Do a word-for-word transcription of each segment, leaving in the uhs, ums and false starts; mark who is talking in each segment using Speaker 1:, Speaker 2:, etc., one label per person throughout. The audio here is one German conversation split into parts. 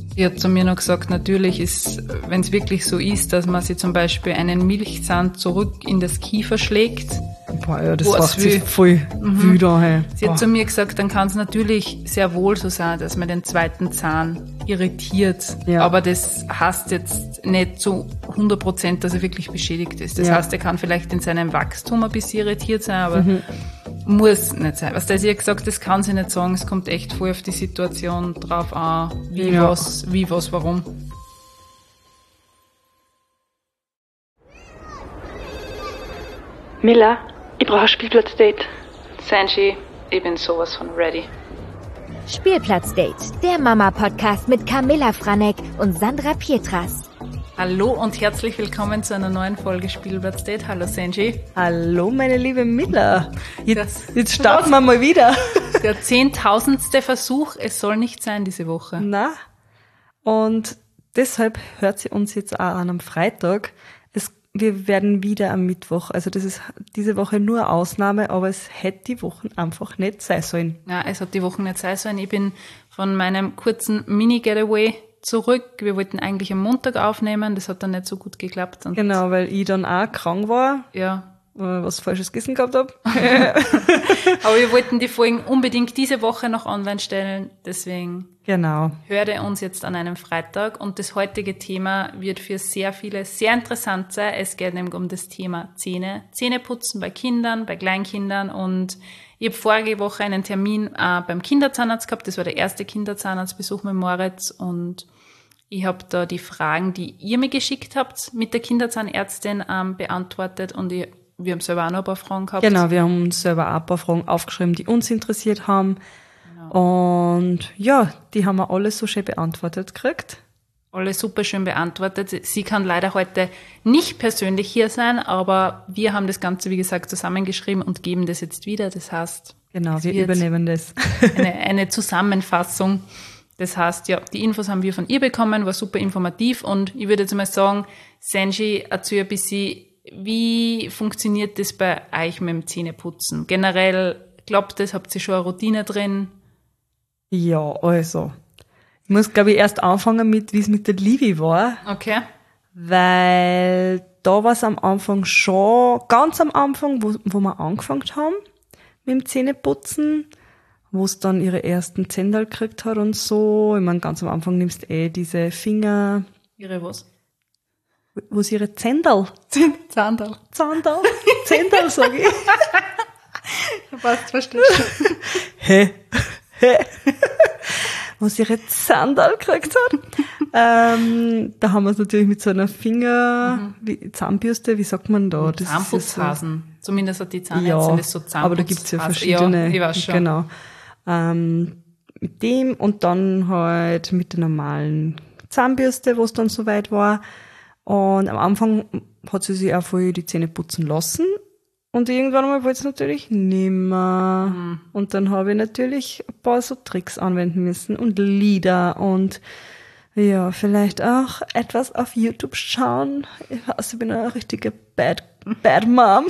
Speaker 1: Sie hat zu mir noch gesagt, natürlich ist, wenn es wirklich so ist, dass man sich zum Beispiel einen Milchzahn zurück in das Kiefer schlägt.
Speaker 2: Boah, ja, das macht sich voll
Speaker 1: mhm.
Speaker 2: wüder. Hey.
Speaker 1: Sie hat zu mir gesagt, dann kann es natürlich sehr wohl so sein, dass man den zweiten Zahn irritiert. Ja. Aber das heißt jetzt nicht zu hundert Prozent, dass er wirklich beschädigt ist. Das ja. heißt, er kann vielleicht in seinem Wachstum ein bisschen irritiert sein, aber mhm. muss nicht sein. Was sie hat gesagt, das kann sie nicht sagen. Es kommt echt voll auf die Situation drauf an, wie ja. was, wie was, warum.
Speaker 3: Miller, ich brauche ein Spielplatzdate.
Speaker 1: Sanji, ich bin sowas von ready.
Speaker 4: Spielplatzdate, der Mama-Podcast mit Camilla Franek und Sandra Pietras.
Speaker 1: Hallo und herzlich willkommen zu einer neuen Folge Spielplatzdate. Hallo Sanji.
Speaker 2: Hallo meine liebe Miller. Jetzt, jetzt starten wir mal wieder.
Speaker 1: Der zehntausendste Versuch, es soll nicht sein diese Woche.
Speaker 2: Na, und deshalb hört sie uns jetzt auch an am Freitag. Es, wir werden wieder am Mittwoch, also das ist diese Woche nur Ausnahme, aber es hätte die Wochen einfach nicht sein sollen.
Speaker 1: Ja, es hat die Wochen nicht sein sollen. Ich bin von meinem kurzen Mini-Getaway zurück. Wir wollten eigentlich am Montag aufnehmen, das hat dann nicht so gut geklappt. Und
Speaker 2: genau, weil ich dann auch krank war.
Speaker 1: Ja.
Speaker 2: Was Falsches gegessen gehabt habe.
Speaker 1: Aber wir wollten die Folgen unbedingt diese Woche noch online stellen, deswegen
Speaker 2: genau.
Speaker 1: hört ihr uns jetzt an einem Freitag und das heutige Thema wird für sehr viele sehr interessant sein. Es geht nämlich um das Thema Zähne, Zähneputzen bei Kindern, bei Kleinkindern und ich habe vorige Woche einen Termin äh, beim Kinderzahnarzt gehabt, das war der erste Kinderzahnarztbesuch mit Moritz und ich habe da die Fragen, die ihr mir geschickt habt, mit der Kinderzahnärztin ähm, beantwortet und ich Wir haben selber auch noch ein paar Fragen gehabt.
Speaker 2: Genau, wir haben uns selber auch ein paar Fragen aufgeschrieben, die uns interessiert haben. Genau. Und ja, die haben wir alle so schön beantwortet gekriegt.
Speaker 1: Alle super schön beantwortet. Sie kann leider heute nicht persönlich hier sein, aber wir haben das Ganze, wie gesagt, zusammengeschrieben und geben das jetzt wieder. Das heißt,
Speaker 2: genau, wir übernehmen das.
Speaker 1: eine, eine Zusammenfassung. Das heißt, ja, die Infos haben wir von ihr bekommen, war super informativ und ich würde jetzt mal sagen, Sanji, erzähl ein bisschen, wie funktioniert das bei euch mit dem Zähneputzen? Generell, klappt das? Habt ihr schon eine Routine drin?
Speaker 2: Ja, also. Ich muss, glaube ich, erst anfangen mit, wie es mit der Livi war.
Speaker 1: Okay.
Speaker 2: Weil da war es am Anfang schon, ganz am Anfang, wo, wo wir angefangen haben mit dem Zähneputzen, wo es dann ihre ersten Zähndal gekriegt hat und so. Ich meine, ganz am Anfang nimmst du eh diese Finger.
Speaker 1: Ihre was?
Speaker 2: Wo ist ihre Zändal?
Speaker 1: Zahndal.
Speaker 2: Zahndal? Zändal, sag ich.
Speaker 1: Passt, verstehst du.
Speaker 2: Hä? Hä? Wo sie ihre Zahndal gekriegt hat. ähm, da haben wir es natürlich mit so einer Finger, mhm. wie, Zahnbürste, wie sagt man da?
Speaker 1: Das Zahnputzhasen. So, zumindest hat die Zahnärztin
Speaker 2: ja,
Speaker 1: das so Zahnputzhasen.
Speaker 2: Aber da gibt's ja verschiedene.
Speaker 1: Ja, ich weiß schon.
Speaker 2: Genau. Ähm, mit dem und dann halt mit der normalen Zahnbürste, wo es dann soweit war. Und am Anfang hat sie sich auch voll die Zähne putzen lassen. Und irgendwann einmal wollte sie natürlich nimmer. Mhm. Und dann habe ich natürlich ein paar so Tricks anwenden müssen und Lieder und ja, vielleicht auch etwas auf YouTube schauen. Ich weiß, ich bin eine richtige Bad, Bad Mom.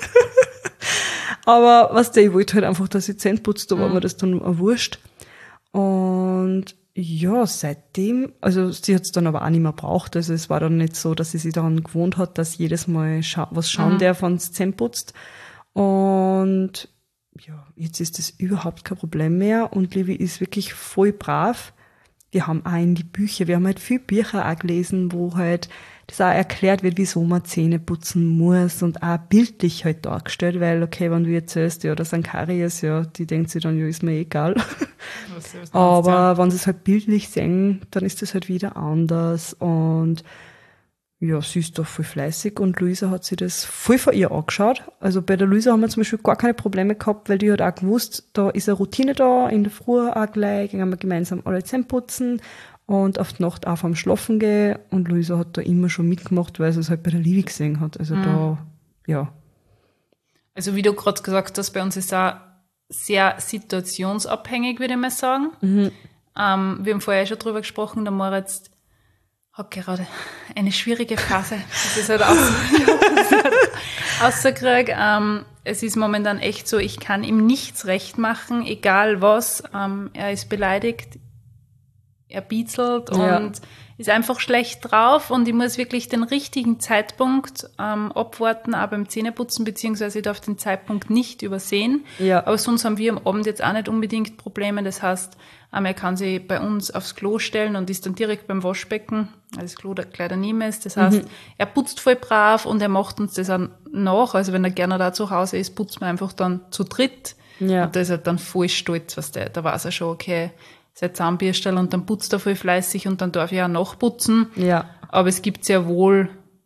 Speaker 2: Aber was der, ich wollte halt einfach, dass ich Zähne putzt, da war mir das dann auch wurscht. Und ja, seitdem, also sie hat es dann aber auch nicht mehr braucht. Also es war dann nicht so, dass sie sich daran gewohnt hat, dass jedes Mal scha- was schauen mhm. darf, wenn sie Zähne putzt. Und ja, jetzt ist das überhaupt kein Problem mehr. Und Livi ist wirklich voll brav. Wir haben auch in die Bücher, wir haben halt viele Bücher auch gelesen, wo halt das auch erklärt wird, wieso man Zähne putzen muss und auch bildlich halt dargestellt, weil, okay, wenn du erzählst, ja, das sind Karies, ja, die denkt sich dann, ja, ist mir egal. Was, was Aber ja. wenn sie es halt bildlich sehen, dann ist das halt wieder anders und ja, sie ist doch voll fleißig und Luisa hat sich das voll von ihr angeschaut. Also bei der Luisa haben wir zum Beispiel gar keine Probleme gehabt, weil die hat auch gewusst, da ist eine Routine da, in der Früh auch gleich, gehen wir gemeinsam alle Zähne putzen und auf die Nacht auch vorm Schlafen gehen. Und Luisa hat da immer schon mitgemacht, weil sie es halt bei der Livi gesehen hat. Also mhm. da, ja.
Speaker 1: Also wie du gerade gesagt hast, bei uns ist auch sehr situationsabhängig, würde ich mal sagen.
Speaker 2: Mhm.
Speaker 1: Ähm, wir haben vorher schon drüber gesprochen, der Moritz hat gerade eine schwierige Phase. Das ist halt ausgekriegt. Ähm, es ist momentan echt so, ich kann ihm nichts recht machen, egal was. Ähm, er ist beleidigt. er bietzelt
Speaker 2: Ja.
Speaker 1: und ist einfach schlecht drauf und ich muss wirklich den richtigen Zeitpunkt ähm, abwarten, auch beim Zähneputzen, beziehungsweise ich darf den Zeitpunkt nicht übersehen.
Speaker 2: Ja.
Speaker 1: Aber sonst haben wir am Abend jetzt auch nicht unbedingt Probleme. Das heißt, ähm, er kann sich bei uns aufs Klo stellen und ist dann direkt beim Waschbecken, weil das Klo da gleich daneben ist. Das heißt, mhm. er putzt voll brav und er macht uns das auch nach. Also wenn er gerne da zu Hause ist, putzt man einfach dann zu dritt.
Speaker 2: Ja.
Speaker 1: Und da ist er dann voll stolz, was der, da weiß er schon, okay, sein Zahnbürstel und dann putzt er voll fleißig und dann darf ich auch nachputzen.
Speaker 2: Ja.
Speaker 1: Aber es gibt sehr wohl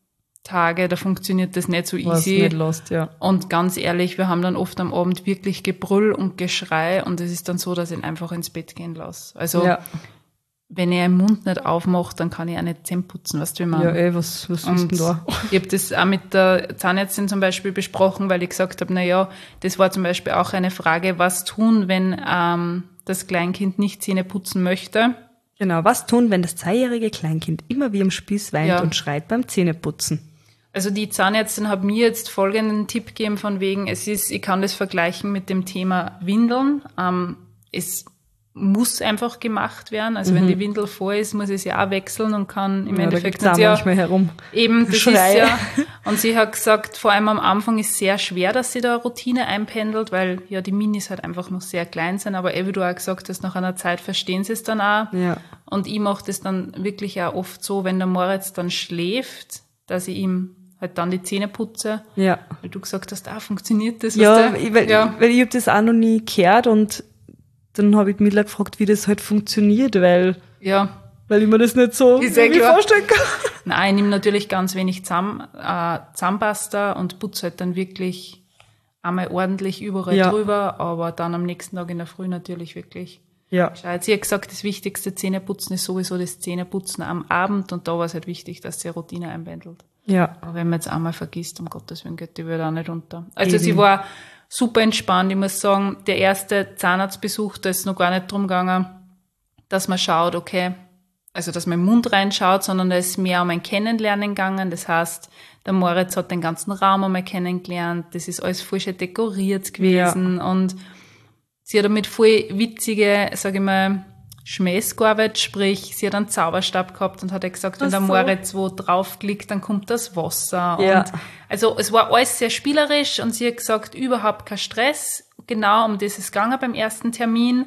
Speaker 1: Tage, da funktioniert das nicht so
Speaker 2: Was
Speaker 1: easy.
Speaker 2: nicht lost, ja.
Speaker 1: Und ganz ehrlich, wir haben dann oft am Abend wirklich Gebrüll und Geschrei und es ist dann so, dass ich ihn einfach ins Bett gehen lasse. Also,
Speaker 2: Ja.
Speaker 1: wenn er den Mund nicht aufmacht, dann kann ich auch nicht Zähne putzen, weißt du, wie man.
Speaker 2: Ja, ey, was, was ist denn da?
Speaker 1: Ich habe das auch mit der Zahnärztin zum Beispiel besprochen, weil ich gesagt habe, na ja, das war zum Beispiel auch eine Frage, was tun, wenn ähm, das Kleinkind nicht Zähne putzen möchte.
Speaker 2: Genau, was tun, wenn das zweijährige Kleinkind immer wie am Spieß weint
Speaker 1: Ja.
Speaker 2: und schreit beim Zähneputzen?
Speaker 1: Also die Zahnärztin hat mir jetzt folgenden Tipp gegeben von wegen, es ist, ich kann das vergleichen mit dem Thema Windeln. Ähm, es muss einfach gemacht werden. Also wenn die Windel voll ist, muss ich sie auch wechseln und kann im
Speaker 2: Ja, da
Speaker 1: Endeffekt
Speaker 2: gibt's auch
Speaker 1: ja
Speaker 2: manchmal herum.
Speaker 1: eben, das
Speaker 2: Schrei.
Speaker 1: ist ja. Und sie hat gesagt, vor allem am Anfang ist sehr schwer, dass sie da Routine einpendelt, weil ja die Minis halt einfach noch sehr klein sind. Aber wie du auch gesagt hast, nach einer Zeit verstehen sie es dann auch.
Speaker 2: Ja.
Speaker 1: Und ich mache das dann wirklich auch oft so, wenn der Moritz dann schläft, dass ich ihm halt dann die Zähne putze.
Speaker 2: Ja.
Speaker 1: Weil du gesagt hast, ah, funktioniert das?
Speaker 2: Ja,
Speaker 1: weißt du?
Speaker 2: ich, weil,
Speaker 1: ja.
Speaker 2: weil ich hab das auch noch nie gehört und dann habe ich die Mila gefragt, wie das halt funktioniert, weil,
Speaker 1: ja.
Speaker 2: weil ich mir das nicht so
Speaker 1: Ist eh
Speaker 2: irgendwie
Speaker 1: klar.
Speaker 2: vorstellen kann.
Speaker 1: Nein, ich nehme natürlich ganz wenig Zahn, äh, Zahnpasta und putze halt dann wirklich einmal ordentlich überall
Speaker 2: Ja.
Speaker 1: drüber, aber dann am nächsten Tag in der Früh natürlich wirklich.
Speaker 2: Ja.
Speaker 1: Gescheit. Sie hat gesagt, das wichtigste Zähneputzen ist sowieso das Zähneputzen am Abend und da war es halt wichtig, dass sie Routine einbändelt.
Speaker 2: Ja.
Speaker 1: Aber wenn man jetzt einmal vergisst, um Gottes Willen geht die Welt auch nicht unter. Also
Speaker 2: Eben.
Speaker 1: sie war super entspannt. Ich muss sagen, der erste Zahnarztbesuch, da ist noch gar nicht drum gegangen, dass man schaut, okay, also dass man im Mund reinschaut, sondern da ist mehr um ein Kennenlernen gegangen. Das heißt, der Moritz hat den ganzen Raum einmal kennengelernt. Das ist alles voll schön dekoriert gewesen. Und sie hat damit voll witzige, sage ich mal, Schmähs gearbeitet, sprich, sie hat einen Zauberstab gehabt und hat gesagt, wenn
Speaker 2: Ach
Speaker 1: der
Speaker 2: so.
Speaker 1: Moritz wo draufklickt, dann kommt das Wasser.
Speaker 2: Ja.
Speaker 1: Und also es war alles sehr spielerisch und sie hat gesagt, überhaupt kein Stress. Genau um das ist es gegangen beim ersten Termin.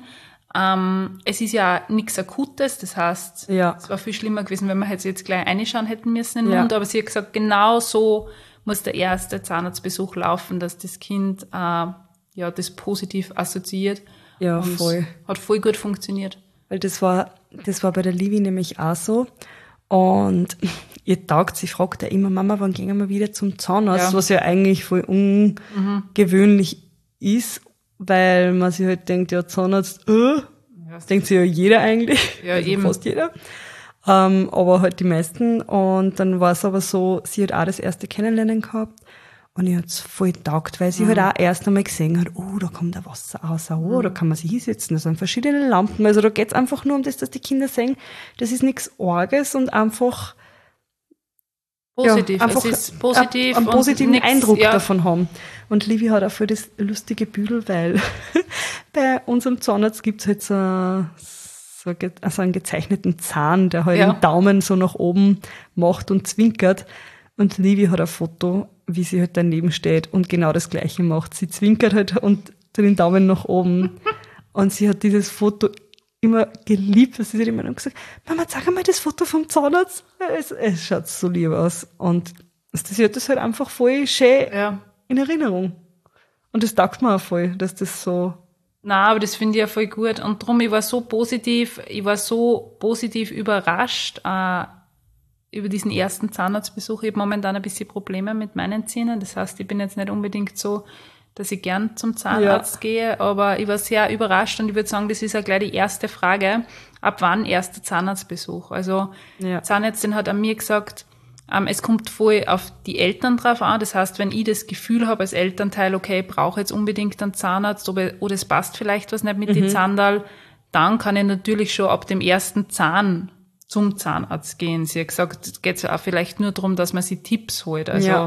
Speaker 1: Ähm, es ist ja nichts Akutes, das heißt,
Speaker 2: Ja.
Speaker 1: es war viel schlimmer gewesen, wenn wir halt jetzt gleich reinschauen hätten müssen in den
Speaker 2: Ja.
Speaker 1: Mund, aber sie hat gesagt, genau so muss der erste Zahnarztbesuch laufen, dass das Kind äh, ja das positiv assoziiert.
Speaker 2: Ja,
Speaker 1: Und
Speaker 2: voll.
Speaker 1: Hat voll gut funktioniert.
Speaker 2: Weil das war, das war bei der Livi nämlich auch so. Und ihr taugt, sie fragt ja immer, Mama, wann gehen wir wieder zum Zahnarzt?
Speaker 1: Ja.
Speaker 2: Was ja eigentlich voll ungewöhnlich ist, weil man sich halt denkt, ja, Zahnarzt, äh, das denkt sich ja jeder eigentlich.
Speaker 1: Ja,
Speaker 2: also
Speaker 1: eben.
Speaker 2: fast jeder. Ähm, aber halt die meisten. Und dann war es aber so, sie hat auch das erste Kennenlernen gehabt. Und ich hat's voll getaugt, weil sie
Speaker 1: Mhm.
Speaker 2: halt auch erst einmal gesehen hat, oh, da kommt da Wasser raus, oh, da kann man sich hinsetzen, da sind verschiedene Lampen. Also da geht's einfach nur um das, dass die Kinder sehen, das ist nichts Arges und einfach,
Speaker 1: Positiv.
Speaker 2: ja, einfach
Speaker 1: es ist positiv.
Speaker 2: einen
Speaker 1: und
Speaker 2: positiven
Speaker 1: nix,
Speaker 2: Eindruck
Speaker 1: ja.
Speaker 2: davon haben. Und Livi hat auch voll das lustige Büdel, weil bei unserem Zahnarzt gibt's halt so, so, ge- also einen gezeichneten Zahn, der halt
Speaker 1: Ja.
Speaker 2: den Daumen so nach oben macht und zwinkert. Und Livi hat ein Foto, wie sie halt daneben steht und genau das Gleiche macht. Sie zwinkert halt und den Daumen nach oben. Und sie hat dieses Foto immer geliebt. Sie hat immer noch gesagt, Mama, zeig einmal das Foto vom Zahnarzt. Es, es schaut so lieb aus. Und sie hat das halt einfach voll schön
Speaker 1: Ja.
Speaker 2: in Erinnerung. Und das taugt mir auch voll, dass das so,
Speaker 1: Na, aber das finde ich ja voll gut. Und drum, ich war so positiv, ich war so positiv überrascht, äh, über diesen ersten Zahnarztbesuch. Ich habe momentan ein bisschen Probleme mit meinen Zähnen. Das heißt, ich bin jetzt nicht unbedingt so, dass ich gern zum Zahnarzt
Speaker 2: Ja.
Speaker 1: gehe, aber ich war sehr überrascht und ich würde sagen, das ist ja gleich die erste Frage. Ab wann erster Zahnarztbesuch? Also,
Speaker 2: Ja.
Speaker 1: die Zahnärztin hat an mir gesagt, ähm, es kommt voll auf die Eltern drauf an. Das heißt, wenn ich das Gefühl habe als Elternteil, okay, ich brauche jetzt unbedingt einen Zahnarzt oder, oder es passt vielleicht was nicht mit den Zahndal, dann kann ich natürlich schon ab dem ersten Zahn zum Zahnarzt gehen. Sie hat gesagt, es geht ja auch vielleicht nur darum, dass man sich Tipps holt. Also
Speaker 2: Ja.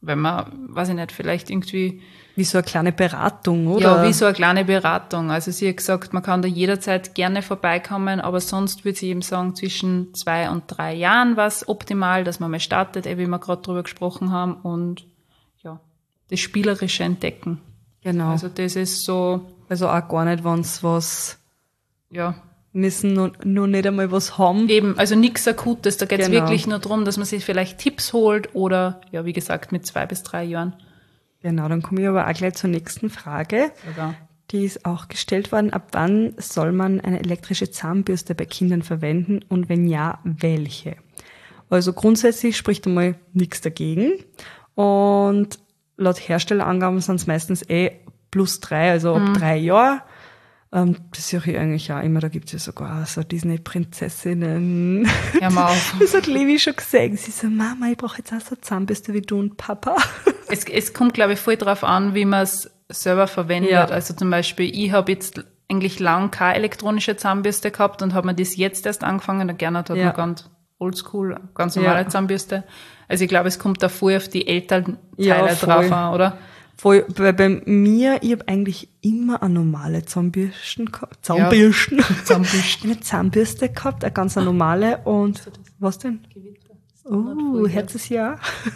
Speaker 1: wenn man, weiß ich nicht, vielleicht irgendwie...
Speaker 2: Wie so eine kleine Beratung, oder?
Speaker 1: Ja, wie so eine kleine Beratung. Also sie hat gesagt, man kann da jederzeit gerne vorbeikommen, aber sonst würde sie eben sagen, zwischen zwei und drei Jahren war es optimal, dass man mal startet, wie wir gerade drüber gesprochen haben, und ja, das spielerische Entdecken.
Speaker 2: Genau.
Speaker 1: Also das ist so...
Speaker 2: Also auch gar nicht, wenn sie was
Speaker 1: ja,
Speaker 2: müssen, noch, noch nicht einmal was haben.
Speaker 1: eben, also nichts Akutes. Da geht es
Speaker 2: Genau.
Speaker 1: wirklich nur darum, dass man sich vielleicht Tipps holt oder, ja, wie gesagt, mit zwei bis drei Jahren.
Speaker 2: Genau, dann komme ich aber auch gleich zur nächsten Frage.
Speaker 1: Sogar.
Speaker 2: Die ist auch gestellt worden. Ab wann soll man eine elektrische Zahnbürste bei Kindern verwenden und wenn ja, welche? Also grundsätzlich spricht einmal nichts dagegen. Und laut Herstellerangaben sind es meistens eh plus drei, also ab mhm. drei Jahren. Ähm, das sehe ich eigentlich auch immer, da gibt es ja sogar so Disney-Prinzessinnen.
Speaker 1: Hör mal auf.
Speaker 2: Das hat Levi schon gesagt. Sie so, Mama, ich brauche jetzt auch so eine Zahnbürste wie du und Papa.
Speaker 1: Es, es kommt, glaube ich, voll drauf an, wie man es selber verwendet.
Speaker 2: Ja.
Speaker 1: Also zum Beispiel, ich habe jetzt eigentlich lang keine elektronische Zahnbürste gehabt und habe mir das jetzt erst angefangen. Der Gernot hat
Speaker 2: Ja.
Speaker 1: noch ganz oldschool, ganz normale
Speaker 2: Ja.
Speaker 1: Zahnbürste. Also ich glaube, es kommt da voll auf die Elternteile
Speaker 2: Ja, voll.
Speaker 1: drauf an, oder?
Speaker 2: Voll, weil bei mir, ich habe eigentlich immer eine normale Zahnbürsten gehabt. Zahnbürsten.
Speaker 1: Ja. Zahnbürsten.
Speaker 2: Eine Zahnbürste gehabt, eine ganz normale. Und was denn? Oh, Herzes Jahr.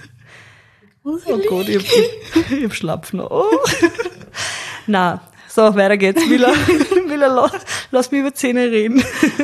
Speaker 2: Oh Gott, ich hab, ich hab Schlapfen. Oh. Na, so, weiter geht's. Willa, Willa, lass, lass mich über Zähne reden.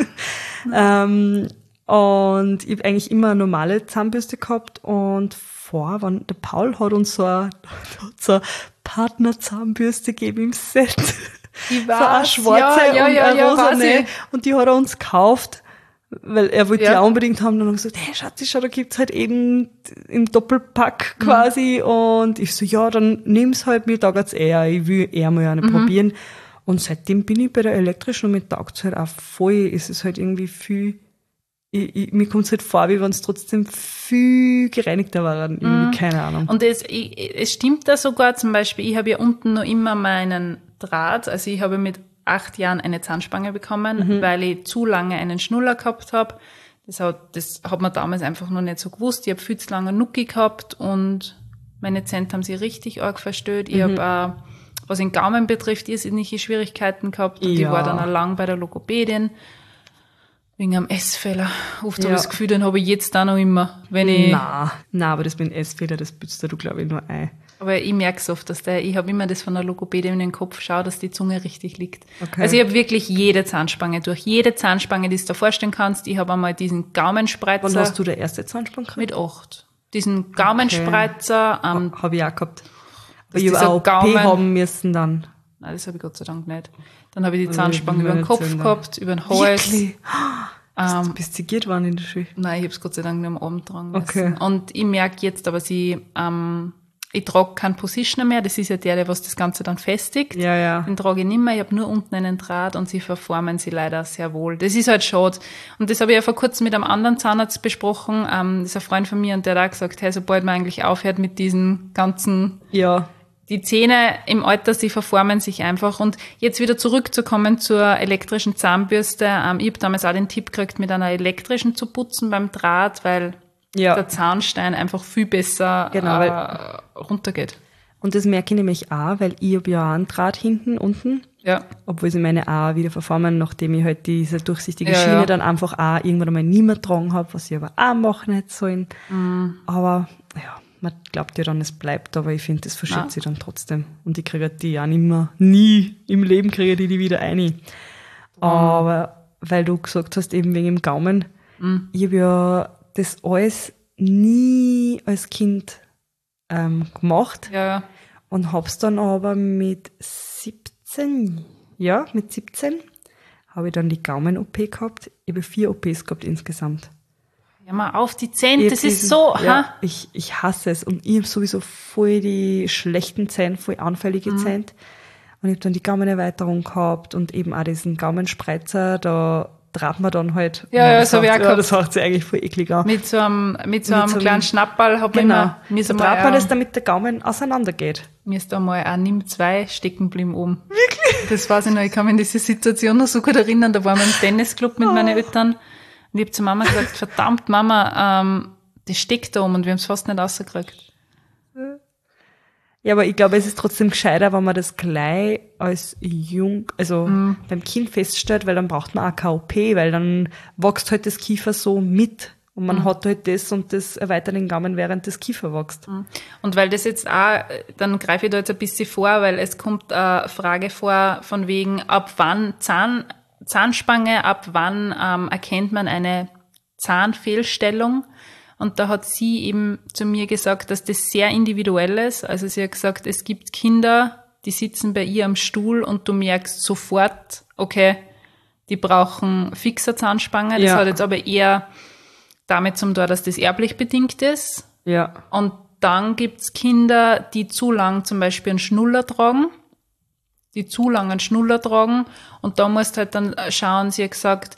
Speaker 2: ähm, und ich habe eigentlich immer eine normale Zahnbürste gehabt und vor, wenn der Paul hat uns so eine, so eine Partnerzahnbürste gegeben im Set.
Speaker 1: Die
Speaker 2: So eine schwarze
Speaker 1: ja, ja,
Speaker 2: und
Speaker 1: ja,
Speaker 2: eine
Speaker 1: ja,
Speaker 2: rosa,
Speaker 1: weiß
Speaker 2: ne?
Speaker 1: ich.
Speaker 2: Und die hat er uns gekauft, weil er wollte
Speaker 1: Ja.
Speaker 2: die auch unbedingt haben. Und dann haben wir gesagt, hey Schatzi, schau, da gibt's halt eben im Doppelpack quasi.
Speaker 1: Mhm.
Speaker 2: Und ich so, ja, dann nimm's halt, mir taugert's eher, ich will eher mal eine
Speaker 1: Mhm.
Speaker 2: probieren. Und seitdem bin ich bei der elektrischen und mir taugt's halt auch voll. Es ist halt irgendwie viel, ich, ich, mir kommt's halt vor, wie wenn es trotzdem viel gereinigter war. Irgendwie,
Speaker 1: Mhm.
Speaker 2: keine Ahnung.
Speaker 1: Und es, ich, es stimmt da sogar, zum Beispiel, ich habe ja unten noch immer meinen Draht, also ich habe mit acht Jahren eine Zahnspange bekommen,
Speaker 2: Mhm.
Speaker 1: weil ich zu lange einen Schnuller gehabt habe. Das hat, das hat man damals einfach noch nicht so gewusst. Ich habe viel zu lange einen Nucki gehabt und meine Zähne haben sich richtig arg verstört. Ich
Speaker 2: Mhm.
Speaker 1: habe auch, was den Gaumen betrifft, irrsinnige Schwierigkeiten gehabt und ich
Speaker 2: Ja.
Speaker 1: war dann auch lang bei der Logopädin. Wegen einem Essfehler. Oft habe
Speaker 2: Ja.
Speaker 1: ich das Gefühl, den habe ich jetzt auch noch immer. Wenn ich,
Speaker 2: Na, na, aber das mit dem Essfehler, das bützt du, glaube ich, nur ein.
Speaker 1: aber ich merke es oft, dass der, ich habe immer das von der Logopädin in den Kopf, schau, dass die Zunge richtig liegt.
Speaker 2: Okay.
Speaker 1: Also ich habe wirklich jede Zahnspange durch. Jede Zahnspange, die du dir vorstellen kannst. Ich habe einmal diesen Gaumenspreizer.
Speaker 2: Wann hast du der erste Zahnspange gehabt?
Speaker 1: Mit acht. Diesen Gaumenspreizer. Ähm,
Speaker 2: Habe ich auch gehabt. Aber
Speaker 1: dass
Speaker 2: ich habe
Speaker 1: dieser
Speaker 2: auch O P
Speaker 1: Gaumen-
Speaker 2: haben müssen dann.
Speaker 1: nein, das habe ich Gott sei Dank nicht. Dann habe ich die
Speaker 2: Also,
Speaker 1: Zahnspange
Speaker 2: ich
Speaker 1: über den
Speaker 2: will
Speaker 1: Kopf
Speaker 2: nicht sagen,
Speaker 1: gehabt, über den Hals.
Speaker 2: Wirklich?
Speaker 1: Ähm,
Speaker 2: Du bist zigiert worden in der Schule.
Speaker 1: Nein, ich habe es Gott sei Dank nur am Abend tragen müssen.
Speaker 2: Okay.
Speaker 1: Und ich merke jetzt aber, sie, ähm, ich trage keinen Positioner mehr. Das ist ja der, der was das Ganze dann festigt.
Speaker 2: Ja, ja.
Speaker 1: Den trage ich nicht mehr. Ich habe nur unten einen Draht und sie verformen sie leider sehr wohl. Das ist halt schade. Und das habe ich ja vor kurzem mit einem anderen Zahnarzt besprochen. Ähm, das ist ein Freund von mir und der hat auch gesagt, hey, sobald man eigentlich aufhört mit diesen ganzen,
Speaker 2: Ja.
Speaker 1: die Zähne im Alter, sie verformen sich einfach. Und jetzt wieder zurückzukommen zur elektrischen Zahnbürste. Ähm, ich habe damals auch den Tipp gekriegt, mit einer elektrischen zu putzen beim Draht, weil
Speaker 2: Ja.
Speaker 1: der Zahnstein einfach viel besser
Speaker 2: Genau,
Speaker 1: äh, runtergeht.
Speaker 2: Und das merke ich nämlich auch, weil ich habe ja auch einen Draht hinten, unten.
Speaker 1: Ja.
Speaker 2: Obwohl sie meine auch wieder verformen, nachdem ich halt diese durchsichtige
Speaker 1: Ja,
Speaker 2: Schiene
Speaker 1: ja.
Speaker 2: dann einfach auch irgendwann einmal nie mehr getragen habe, was ich aber auch machen hätte sollen.
Speaker 1: Mhm.
Speaker 2: Aber ja, man glaubt ja dann, es bleibt, aber ich finde, das
Speaker 1: Nein.
Speaker 2: verschiebt sich dann trotzdem. Und ich kriege die auch nicht mehr, nie im Leben kriege ich die, die wieder ein. Aber weil du gesagt hast, eben wegen dem Gaumen,
Speaker 1: Mhm.
Speaker 2: ich habe ja das alles nie als Kind ähm, gemacht
Speaker 1: Ja, ja.
Speaker 2: und hab's dann aber mit siebzehn, ja, mit siebzehn habe ich dann die Gaumen-O P gehabt. Ich habe vier O Ps gehabt insgesamt.
Speaker 1: Ja, mal auf die Zähne,
Speaker 2: Ich
Speaker 1: das
Speaker 2: hab
Speaker 1: ist
Speaker 2: diesen-
Speaker 1: so,
Speaker 2: ja,
Speaker 1: ha?
Speaker 2: ich, ich hasse es. Und ich habe sowieso voll die schlechten Zähne, voll anfällige
Speaker 1: Mhm.
Speaker 2: Zähne. Und ich habe dann die Gaumenerweiterung gehabt und eben auch diesen Gaumenspreizer, da draht man dann halt.
Speaker 1: Ja, ja,
Speaker 2: das
Speaker 1: so hab ich auch
Speaker 2: haucht- ja,
Speaker 1: gehabt.
Speaker 2: das haucht sich eigentlich voll eklig an.
Speaker 1: Mit so einem, mit so
Speaker 2: Mit
Speaker 1: einem
Speaker 2: so einem-
Speaker 1: kleinen Schnapperl hat man
Speaker 2: Genau.
Speaker 1: immer, mir ist
Speaker 2: Da
Speaker 1: einmal,
Speaker 2: draht man das,
Speaker 1: äh,
Speaker 2: damit der Gaumen auseinandergeht.
Speaker 1: mir ist da mal ein Nimm zwei stecken geblieben oben. Wirklich? Das weiß ich noch, ich kann mich an diese Situation noch so gut erinnern, da waren wir im Tennisclub mit meinen Eltern und ich habe zu Mama gesagt, verdammt Mama, ähm, das steckt da oben und wir haben es fast nicht rausgekriegt.
Speaker 2: Ja, aber ich glaube, es ist trotzdem gescheiter, wenn man das gleich als jung, also mm. beim Kind feststellt, weil dann braucht man auch K O P, weil dann wächst halt das Kiefer so mit und man mm. hat halt das und das erweitert den Gaumen, während das Kiefer wächst.
Speaker 1: Und weil das jetzt auch, dann greife ich da jetzt ein bisschen vor, weil es kommt eine Frage vor von wegen, ab wann Zahn, Zahnspange, ab wann ähm, erkennt man eine Zahnfehlstellung? Und da hat sie eben zu mir gesagt, dass das sehr individuell ist. Also sie hat gesagt, es gibt Kinder, die sitzen bei ihr am Stuhl und du merkst sofort, okay, die brauchen fixe Zahnspange. Das
Speaker 2: ja.
Speaker 1: hat jetzt aber eher damit zu tun, dass das erblich bedingt ist.
Speaker 2: Ja.
Speaker 1: Und dann gibt's Kinder, die zu lang zum Beispiel einen Schnuller tragen, die zu lang einen Schnuller tragen. Und da musst du halt dann schauen, sie hat gesagt,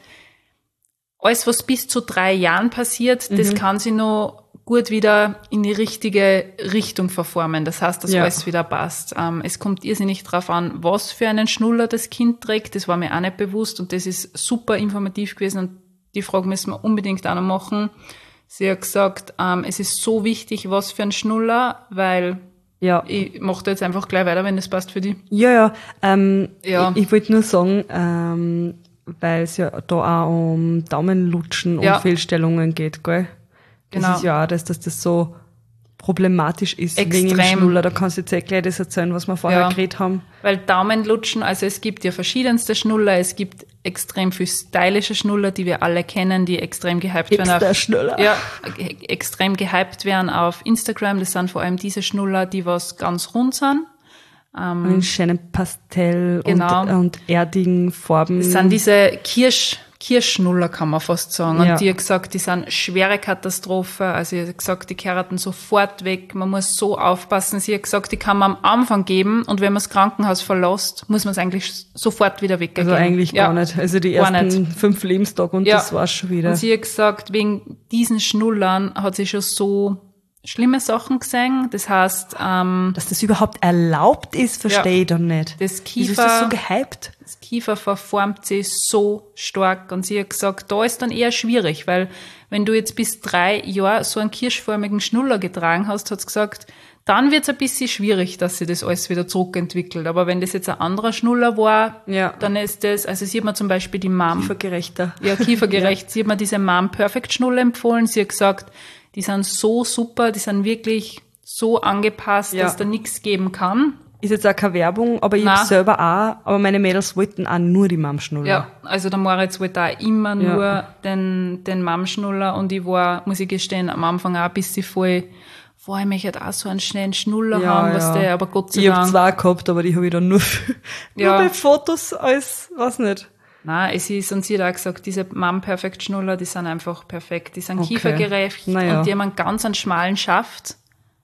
Speaker 1: alles, was bis zu drei Jahren passiert, mhm. das kann sich noch gut wieder in die richtige Richtung verformen. Das heißt, dass ja. alles wieder passt. Ähm, es kommt irrsinnig drauf an, was für einen Schnuller das Kind trägt. Das war mir auch nicht bewusst und das ist super informativ gewesen und die Frage müssen wir unbedingt auch noch machen. Sie hat gesagt, ähm, es ist so wichtig, was für ein Schnuller, weil ja. ich mache da jetzt einfach gleich weiter, wenn das passt für dich.
Speaker 2: Ja, ja. Ähm,
Speaker 1: ja.
Speaker 2: Ich, ich wollte nur sagen, ähm, weil es ja da auch um Daumenlutschen und
Speaker 1: ja.
Speaker 2: Fehlstellungen geht, gell? Das
Speaker 1: genau.
Speaker 2: ist ja auch das, dass das so problematisch ist
Speaker 1: Extrem.
Speaker 2: wegen dem Schnuller. Da kannst du jetzt eh gleich das erzählen, was wir vorher
Speaker 1: ja.
Speaker 2: geredet haben.
Speaker 1: Weil Daumenlutschen, also es gibt ja verschiedenste Schnuller, es gibt extrem viel stylische Schnuller, die wir alle kennen, die extrem gehypt werden. Auf,
Speaker 2: Schnuller.
Speaker 1: Ja, extrem gehypt werden auf Instagram. Das sind vor allem diese Schnuller, die was ganz rund sind.
Speaker 2: Ähm, in schönen Pastell
Speaker 1: genau.
Speaker 2: und, und erdigen Farben.
Speaker 1: Das sind diese Kirsch, Kirschschnuller, kann man fast sagen. Und
Speaker 2: ja.
Speaker 1: die hat gesagt, die sind schwere Katastrophe. Also sie hat gesagt, die kehrten sofort weg. Man muss so aufpassen. Sie hat gesagt, die kann man am Anfang geben und wenn man das Krankenhaus verlässt, muss man es eigentlich sofort wieder weggeben.
Speaker 2: Also eigentlich
Speaker 1: ja.
Speaker 2: gar nicht. Also die ersten fünf Lebenstage und
Speaker 1: ja.
Speaker 2: das war's schon wieder.
Speaker 1: Und sie hat gesagt, wegen diesen Schnullern hat sie schon so schlimme Sachen gesehen. Das heißt, ähm,
Speaker 2: dass das überhaupt erlaubt ist, verstehe
Speaker 1: ja,
Speaker 2: ich dann nicht.
Speaker 1: Das Kiefer,
Speaker 2: ist das so gehypt?
Speaker 1: Das Kiefer verformt sich so stark. Und sie hat gesagt, da ist dann eher schwierig, weil wenn du jetzt bis drei Jahre so einen kirschförmigen Schnuller getragen hast, hat sie gesagt, dann wird's ein bisschen schwierig, dass sich das alles wieder zurückentwickelt. Aber wenn das jetzt ein anderer Schnuller war,
Speaker 2: ja.
Speaker 1: dann ist das, also sie hat mir zum Beispiel die Mom.
Speaker 2: Kiefergerechter.
Speaker 1: Ja, kiefergerecht. ja. Sie hat mir diese Mom Perfect Schnuller empfohlen. Sie hat gesagt, die sind so super, die sind wirklich so angepasst, ja. dass da nichts geben kann.
Speaker 2: Ist jetzt auch keine Werbung, aber ich habe selber auch, aber meine Mädels wollten auch nur die Mom-Schnuller.
Speaker 1: Ja, also der Moritz wollte auch immer
Speaker 2: ja.
Speaker 1: nur den, den Mom-Schnuller und ich war, muss ich gestehen, am Anfang auch ein bisschen voll, boah, ich möchte auch so einen schnellen Schnuller
Speaker 2: ja,
Speaker 1: haben,
Speaker 2: ja.
Speaker 1: was der, aber Gott sei
Speaker 2: ich
Speaker 1: Dank.
Speaker 2: Ich habe zwei gehabt, aber die habe ich dann nur,
Speaker 1: ja.
Speaker 2: nur bei Fotos als, weiß nicht.
Speaker 1: Nein, es ist, und sie hat auch gesagt, diese Mom-Perfect-Schnuller, die sind einfach perfekt. Die sind okay. kiefergerecht
Speaker 2: naja.
Speaker 1: und die haben einen ganz einen schmalen Schaft.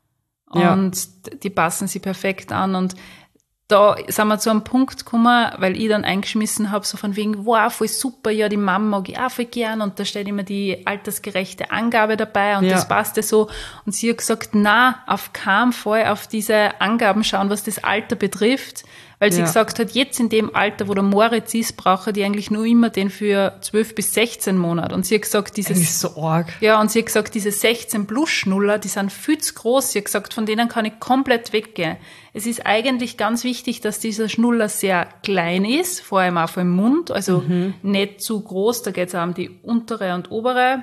Speaker 2: Ja.
Speaker 1: Und die passen sie perfekt an. Und da sind wir zu einem Punkt gekommen, weil ich dann eingeschmissen habe, so von wegen, wow, voll super, ja, die Mom mag ich auch voll gern. Und da steht immer die altersgerechte Angabe dabei und ja. das passte so. Und sie hat gesagt, na, auf keinen Fall auf diese Angaben schauen, was das Alter betrifft. Weil sie ja. gesagt hat, jetzt in dem Alter, wo der Moritz ist, brauche die eigentlich nur immer den für zwölf bis sechzehn Monate. Und sie hat gesagt, dieses,
Speaker 2: das ist so arg.
Speaker 1: Ja, und sie hat gesagt, diese sechzehn plus Schnuller, die sind viel zu groß. Sie hat gesagt, von denen kann ich komplett weggehen. Es ist eigentlich ganz wichtig, dass dieser Schnuller sehr klein ist, vor allem auch vom Mund, also mhm. nicht zu groß. Da geht es auch um die untere und obere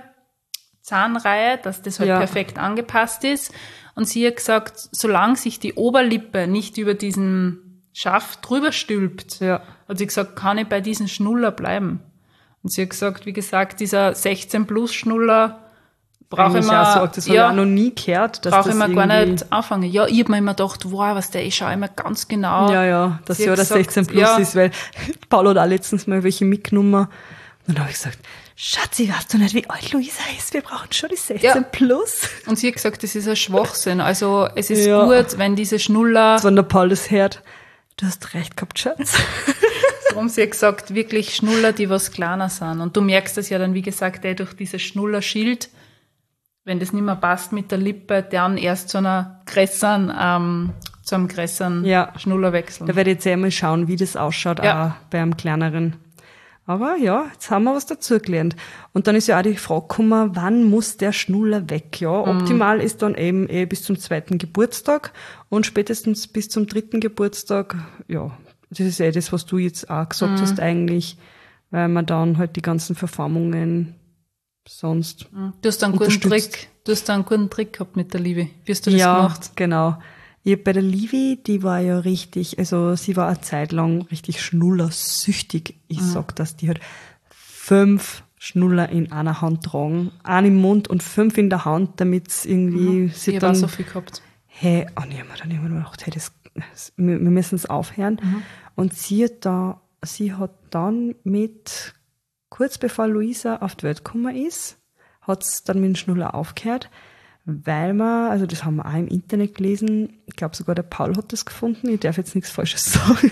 Speaker 1: Zahnreihe, dass das halt ja. perfekt angepasst ist. Und sie hat gesagt, solange sich die Oberlippe nicht über diesen Schaft drüber stülpt,
Speaker 2: ja.
Speaker 1: hat sie gesagt, kann ich bei diesem Schnuller bleiben. Und sie hat gesagt, wie gesagt, dieser sechzehn plus Schnuller brauche ich mir,
Speaker 2: so, das ja, habe ich auch noch nie gehört, dass
Speaker 1: brauche
Speaker 2: das
Speaker 1: ich mir
Speaker 2: irgendwie
Speaker 1: gar nicht anfangen. Ja, ich habe mir immer gedacht, wow, was der, ich schaue immer ganz genau.
Speaker 2: Ja, ja, dass ja das sechzehn plus
Speaker 1: ja.
Speaker 2: ist, weil Paul hat auch letztens mal welche mitgenommen. Und dann habe ich gesagt, Schatzi, weißt du nicht, wie alt Luisa ist? Wir brauchen schon die sechzehn ja. plus.
Speaker 1: Und sie hat gesagt, das ist ein Schwachsinn. Also es ist
Speaker 2: ja.
Speaker 1: gut, wenn diese Schnuller...
Speaker 2: Das, wenn der Paul das hört, du hast recht gehabt, Schatz.
Speaker 1: Darum sie hat gesagt, wirklich Schnuller, die was kleiner sind. Und du merkst das ja dann, wie gesagt, eh durch dieses Schnullerschild, wenn das nicht mehr passt mit der Lippe, dann erst zu einer größeren, ähm, zu einem größeren
Speaker 2: ja.
Speaker 1: Schnuller wechseln.
Speaker 2: Da werde ich jetzt einmal schauen, wie das ausschaut,
Speaker 1: ja.
Speaker 2: auch bei einem kleineren. Aber ja, jetzt haben wir was dazugelernt. Und dann ist ja auch die Frage gekommen, wann muss der Schnuller weg? Ja,
Speaker 1: Mhm.
Speaker 2: optimal ist dann eben eh bis zum zweiten Geburtstag und spätestens bis zum dritten Geburtstag, ja, das ist eh das, was du jetzt auch gesagt
Speaker 1: Mhm.
Speaker 2: hast eigentlich, weil man dann halt die ganzen Verformungen sonst
Speaker 1: Du hast da einen guten
Speaker 2: Unterstützt.
Speaker 1: Trick. Du hast da einen guten Trick gehabt mit der Liebe. Wie hast du das
Speaker 2: ja,
Speaker 1: gemacht?
Speaker 2: genau. Ich hab bei der Livi, die war ja richtig, also sie war eine Zeit lang richtig schnullersüchtig. Ich sag das, die hat fünf Schnuller in einer Hand tragen, einen im Mund und fünf in der Hand, damit irgendwie sie
Speaker 1: Ich habe
Speaker 2: dann,
Speaker 1: auch so viel gehabt.
Speaker 2: hey, oh nee, dann immer gedacht, hey, das, das, wir, wir müssen es aufhören. Und sie hat da, sie hat dann mit, kurz bevor Luisa auf die Welt gekommen ist, hat es dann mit dem Schnuller aufgehört, weil man, also das haben wir auch im Internet gelesen, ich glaube sogar der Paul hat das gefunden, ich darf jetzt nichts Falsches sagen,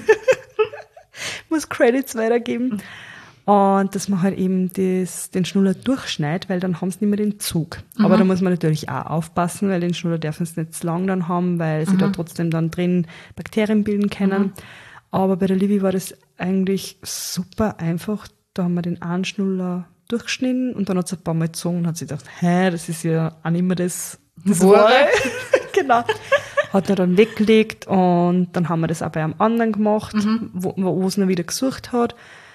Speaker 2: muss Credits weitergeben. Und dass man halt eben das, den Schnuller durchschneidet, weil dann haben sie nicht mehr den Zug. Aber da muss man natürlich auch aufpassen, weil den Schnuller dürfen sie nicht zu lang dann haben, weil sie da trotzdem dann drin Bakterien bilden können. Aber bei der Livi war das eigentlich super einfach. Da haben wir den einen Schnuller durchgeschnitten und dann hat sie ein paar Mal gezogen und hat sie gedacht, hä, das ist ja auch nicht mehr das, das
Speaker 1: Wahre.
Speaker 2: Genau. Hat er dann weggelegt und dann haben wir das auch bei einem anderen gemacht, wo, wo es noch wieder gesucht hat.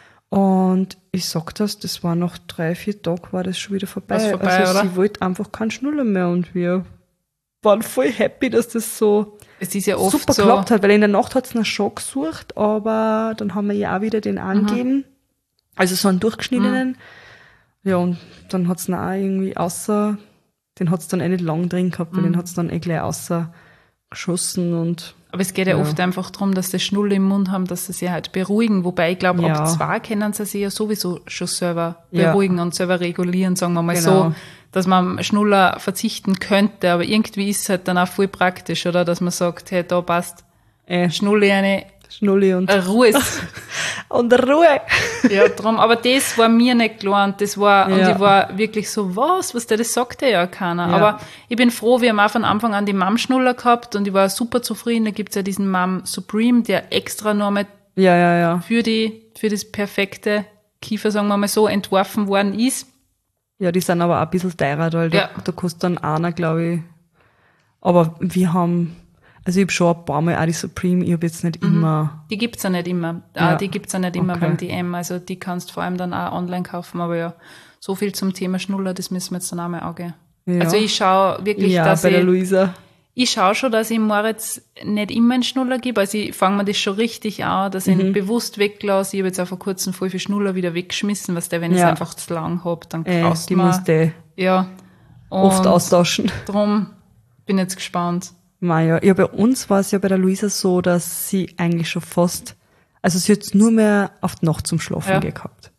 Speaker 2: Und ich sag das, das war nach drei, vier Tagen war das schon wieder vorbei.
Speaker 1: War's vorbei,
Speaker 2: also
Speaker 1: oder?
Speaker 2: sie wollte einfach keinen Schnuller mehr und wir waren voll happy, dass das so
Speaker 1: Es ist ja oft
Speaker 2: super
Speaker 1: so.
Speaker 2: geklappt hat, weil in der Nacht hat es noch schon gesucht, aber dann haben wir ja auch wieder den angegeben. Also so einen durchgeschnittenen. Ja, und dann hat es noch auch irgendwie außer, den hat es dann eh nicht lang drin gehabt, weil den hat es dann eh gleich außer geschossen und
Speaker 1: Aber es geht ja,
Speaker 2: Ja.
Speaker 1: oft einfach darum, dass sie Schnuller im Mund haben, dass sie sich halt beruhigen. Wobei ich glaube,
Speaker 2: Ja.
Speaker 1: ab zwei können sie sich ja sowieso schon selber
Speaker 2: Ja.
Speaker 1: beruhigen und selber regulieren, sagen wir mal
Speaker 2: Genau.
Speaker 1: so, dass man am Schnuller verzichten könnte. Aber irgendwie ist es halt dann auch voll praktisch, oder? Dass man sagt, hey, da passt
Speaker 2: äh,
Speaker 1: Schnulli eine
Speaker 2: Schnulli und,
Speaker 1: Ruhe.
Speaker 2: und Ruhe.
Speaker 1: Ja, drum. Aber das war mir nicht klar und das war, und
Speaker 2: Ja.
Speaker 1: ich war wirklich so, was, was der, das sagte ja keiner.
Speaker 2: Ja.
Speaker 1: Aber ich bin froh, wir haben auch von Anfang an die Mom-Schnuller gehabt und ich war super zufrieden. Da gibt's ja diesen Mom Supreme, der extra nur mit
Speaker 2: Ja, ja, ja.
Speaker 1: für die, für das perfekte Kiefer, sagen wir mal so, entworfen worden ist.
Speaker 2: Ja, die sind aber auch ein bisschen teurer, weil
Speaker 1: Ja.
Speaker 2: da, da kostet dann einer, glaube ich. Aber wir haben, also ich habe schon ein paar Mal auch die Supreme, ich habe jetzt nicht immer,
Speaker 1: Die gibt's ja nicht immer.
Speaker 2: Ja.
Speaker 1: Ah, die gibt's ja nicht immer
Speaker 2: Okay.
Speaker 1: beim D M. Also die kannst vor allem dann auch online kaufen. Aber ja, so viel zum Thema Schnuller, das müssen wir jetzt dann auch mal angehen.
Speaker 2: Ja.
Speaker 1: Also ich schaue wirklich,
Speaker 2: ja,
Speaker 1: dass
Speaker 2: bei der
Speaker 1: ich,
Speaker 2: Luisa.
Speaker 1: ich schaue schon, dass ich Moritz nicht immer einen Schnuller gebe. Also ich fange mir das schon richtig an, dass ich
Speaker 2: Mhm.
Speaker 1: ihn bewusst weglasse. Ich habe jetzt auch vor kurzem voll viel Schnuller wieder weggeschmissen, was der, wenn ich es
Speaker 2: Ja.
Speaker 1: einfach zu lang habe, dann
Speaker 2: Äh,
Speaker 1: graust
Speaker 2: die
Speaker 1: mir.
Speaker 2: musst du
Speaker 1: Ja.
Speaker 2: oft
Speaker 1: Und
Speaker 2: austauschen.
Speaker 1: drum bin jetzt gespannt.
Speaker 2: Maja, ja, bei uns war es ja bei der Luisa so, dass sie eigentlich schon fast, also sie hat nur mehr auf die Nacht zum Schlafen
Speaker 1: Ja.
Speaker 2: gehabt.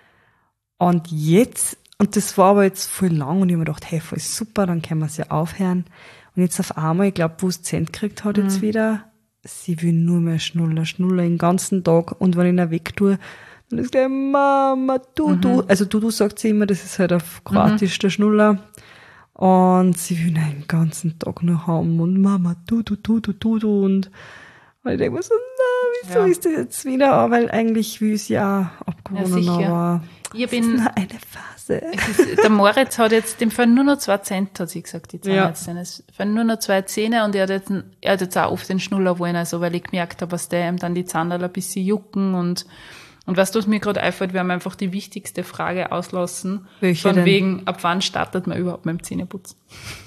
Speaker 2: Und jetzt, und das war aber jetzt voll lang und ich hab mir gedacht, hey, voll super, dann können wir es ja aufhören. Und jetzt auf einmal, ich glaube, wo es Cent gekriegt hat jetzt wieder, sie will nur mehr Schnuller, Schnuller den ganzen Tag und wenn ich ihn weg tue, dann ist gleich Mama, du, du. Also du, du sagt sie immer, das ist halt auf Kroatisch der Schnuller. Und sie will ihn den ganzen Tag nur haben und Mama, du, du, du, du, du, du. Und, und ich denke mir so, na, wieso
Speaker 1: Ja.
Speaker 2: ist das jetzt wieder? Weil eigentlich will sie ja abgewonnen,
Speaker 1: Ja, sicher.
Speaker 2: aber
Speaker 1: Ich
Speaker 2: es ist
Speaker 1: bin,
Speaker 2: nur eine Phase.
Speaker 1: es ist, der Moritz hat jetzt, dem fallen nur noch zwei Cent, hat sie gesagt, die
Speaker 2: Ja.
Speaker 1: Zahnärztin. Es fallen nur noch zwei Zähne und er hat jetzt, er hat jetzt auch oft den Schnuller wollen, also weil ich gemerkt habe, dass der ihm dann die Zahnräder ein bisschen jucken und, und weißt du, was mir gerade einfällt, wir haben einfach die wichtigste Frage auslassen.
Speaker 2: Welche
Speaker 1: von
Speaker 2: denn?
Speaker 1: wegen, ab wann startet man überhaupt mit dem Zähneputzen?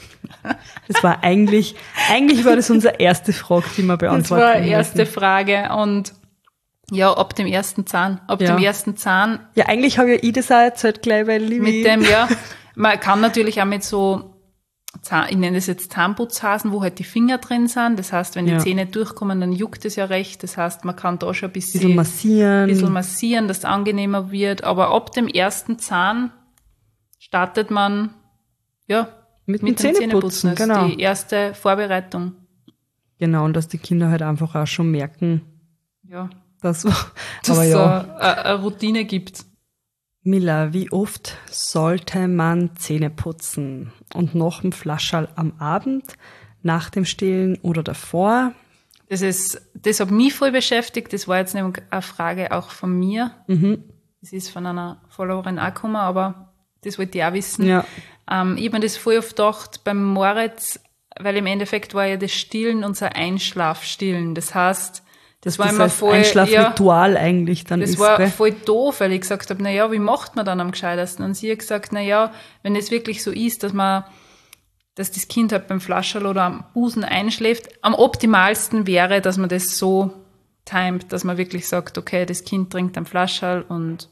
Speaker 2: Das war eigentlich, eigentlich war das unsere erste Frage, die wir
Speaker 1: Das
Speaker 2: beantworten
Speaker 1: war die erste
Speaker 2: müssen.
Speaker 1: Frage und ja, ab dem ersten Zahn, ab
Speaker 2: Ja.
Speaker 1: dem ersten Zahn
Speaker 2: Ja, eigentlich habe ja ich das auch erzählt gleich, weil Livi.
Speaker 1: mit dem, ja, man kann natürlich auch mit so, Zahn, ich nenne das jetzt Zahnputzhasen, wo halt die Finger drin sind. Das heißt, wenn die
Speaker 2: Ja.
Speaker 1: Zähne durchkommen, dann juckt es ja recht. Das heißt, man kann da schon ein bisschen,
Speaker 2: bisschen massieren.
Speaker 1: ein bisschen massieren, dass es angenehmer wird. Aber ab dem ersten Zahn startet man, ja,
Speaker 2: Mit
Speaker 1: mit,
Speaker 2: dem
Speaker 1: dem
Speaker 2: Zähneputzen,
Speaker 1: Zähneputzen. Das ist
Speaker 2: genau.
Speaker 1: die erste Vorbereitung.
Speaker 2: Genau, und dass die Kinder halt einfach auch schon merken,
Speaker 1: Ja,
Speaker 2: dass,
Speaker 1: dass
Speaker 2: aber
Speaker 1: es
Speaker 2: ja.
Speaker 1: äh, eine, eine Routine gibt.
Speaker 2: Mila, wie oft sollte man Zähne putzen? Und noch ein Flascherl am Abend, nach dem Stillen oder davor?
Speaker 1: Das ist, das hat mich voll beschäftigt. Das war jetzt nämlich eine Frage auch von mir.
Speaker 2: Mhm.
Speaker 1: das ist von einer Followerin auch gekommen, aber das wollte ich auch wissen.
Speaker 2: Ja.
Speaker 1: Ähm, ich habe mir das voll oft gedacht, beim Moritz, weil im Endeffekt war ja das Stillen unser Einschlafstillen. Das heißt, das, das war
Speaker 2: das
Speaker 1: immer
Speaker 2: heißt
Speaker 1: voll...
Speaker 2: Einschlafritual ja, eigentlich dann
Speaker 1: das
Speaker 2: ist.
Speaker 1: Das war
Speaker 2: gell?
Speaker 1: voll doof, weil ich gesagt habe, na ja, wie macht man dann am gescheitesten? Und sie hat gesagt, na ja, wenn es wirklich so ist, dass man, dass das Kind halt beim Flascherl oder am Busen einschläft, am optimalsten wäre, dass man das so timet, dass man wirklich sagt, okay, das Kind trinkt am Flascherl und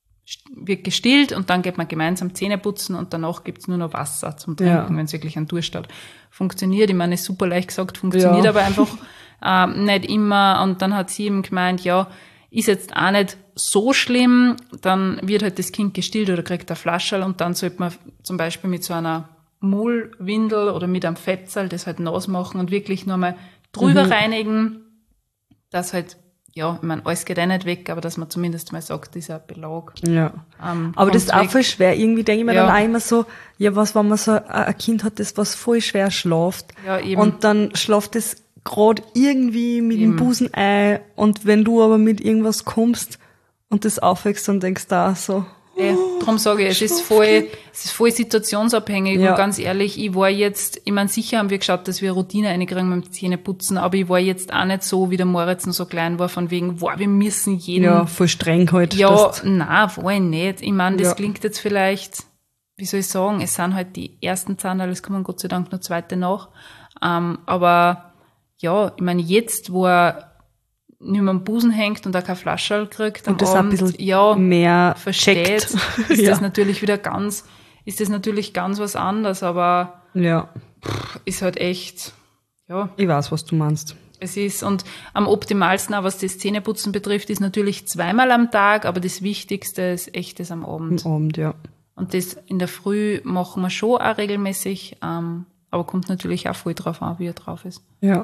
Speaker 1: wird gestillt und dann geht man gemeinsam Zähne putzen und danach gibt's nur noch Wasser zum Trinken, ja. wenn es wirklich einen Durst hat. Funktioniert, ich meine, ist super leicht gesagt, funktioniert ja. aber einfach ähm, nicht immer. Und dann hat sie eben gemeint, ja, ist jetzt auch nicht so schlimm, dann wird halt das Kind gestillt oder kriegt ein Flascherl und dann sollte man zum Beispiel mit so einer Mullwindel oder mit einem Fettzal das halt nass machen und wirklich nur mal drüber mhm. reinigen, dass halt ja, ich meine, alles geht eh nicht weg, aber dass man zumindest mal sagt, dieser Belag.
Speaker 2: Ja.
Speaker 1: Ähm,
Speaker 2: aber das ist auch voll schwer. Irgendwie denke ich mir
Speaker 1: ja.
Speaker 2: dann auch immer so, ja, was, wenn man so ein Kind hat, das was voll schwer schlaft.
Speaker 1: Ja, eben.
Speaker 2: Und dann schlaft es gerade irgendwie mit
Speaker 1: eben.
Speaker 2: dem Busen ein. Und wenn du aber mit irgendwas kommst und das aufwächst, dann denkst du auch so,
Speaker 1: Ja, darum sage ich, es ist voll, es ist voll situationsabhängig
Speaker 2: ja.
Speaker 1: und ganz ehrlich, ich war jetzt, ich meine, sicher haben wir geschaut, dass wir Routine reinkriegen beim Zähneputzen, aber ich war jetzt auch nicht so, wie der Moritz noch so klein war, von wegen, wow, wir müssen jeden...
Speaker 2: Ja, voll streng halt.
Speaker 1: Ja, nein, war ich nicht. Ich meine, das
Speaker 2: ja.
Speaker 1: klingt jetzt vielleicht, wie soll ich sagen, es sind halt die ersten Zahnräder, es kommen Gott sei Dank noch zweite nach, ähm, aber ja, ich meine, jetzt, wo er nicht mehr am Busen hängt und auch kein Flascherl kriegt,
Speaker 2: und das
Speaker 1: Abend,
Speaker 2: ein bisschen
Speaker 1: ja,
Speaker 2: mehr
Speaker 1: versteht,
Speaker 2: checkt.
Speaker 1: ist
Speaker 2: ja.
Speaker 1: das natürlich wieder ganz, ist das natürlich ganz was anderes, aber
Speaker 2: ja.
Speaker 1: pff, ist halt echt, ja.
Speaker 2: Ich weiß, was du meinst.
Speaker 1: Es ist, und am optimalsten auch, was das Zähneputzen betrifft, ist natürlich zweimal am Tag, aber das Wichtigste ist echt das am Abend.
Speaker 2: Am Abend, ja.
Speaker 1: Und das in der Früh machen wir schon auch regelmäßig, ähm, aber kommt natürlich auch voll drauf an, wie er drauf ist.
Speaker 2: Ja.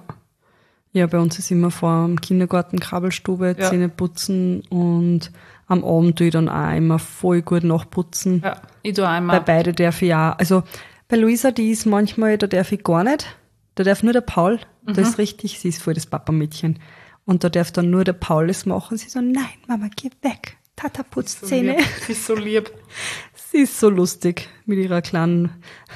Speaker 2: Ja, bei uns ist immer vor dem Kindergarten Krabbelstube,
Speaker 1: ja.
Speaker 2: Zähne putzen und am Abend tue ich dann auch immer voll gut nachputzen.
Speaker 1: Ja, ich tue auch immer.
Speaker 2: Bei beide darf ich auch. Also bei Luisa, die ist manchmal, da darf ich gar nicht. Da darf nur der Paul. Mhm. Das ist richtig, sie ist voll das Papamädchen. Und da darf dann nur der Paul das machen. Sie so, nein, Mama, geh weg. Tata putzt
Speaker 1: so
Speaker 2: Zähne.
Speaker 1: Lieb. Sie ist so lieb.
Speaker 2: Sie ist so lustig mit ihrer kleinen,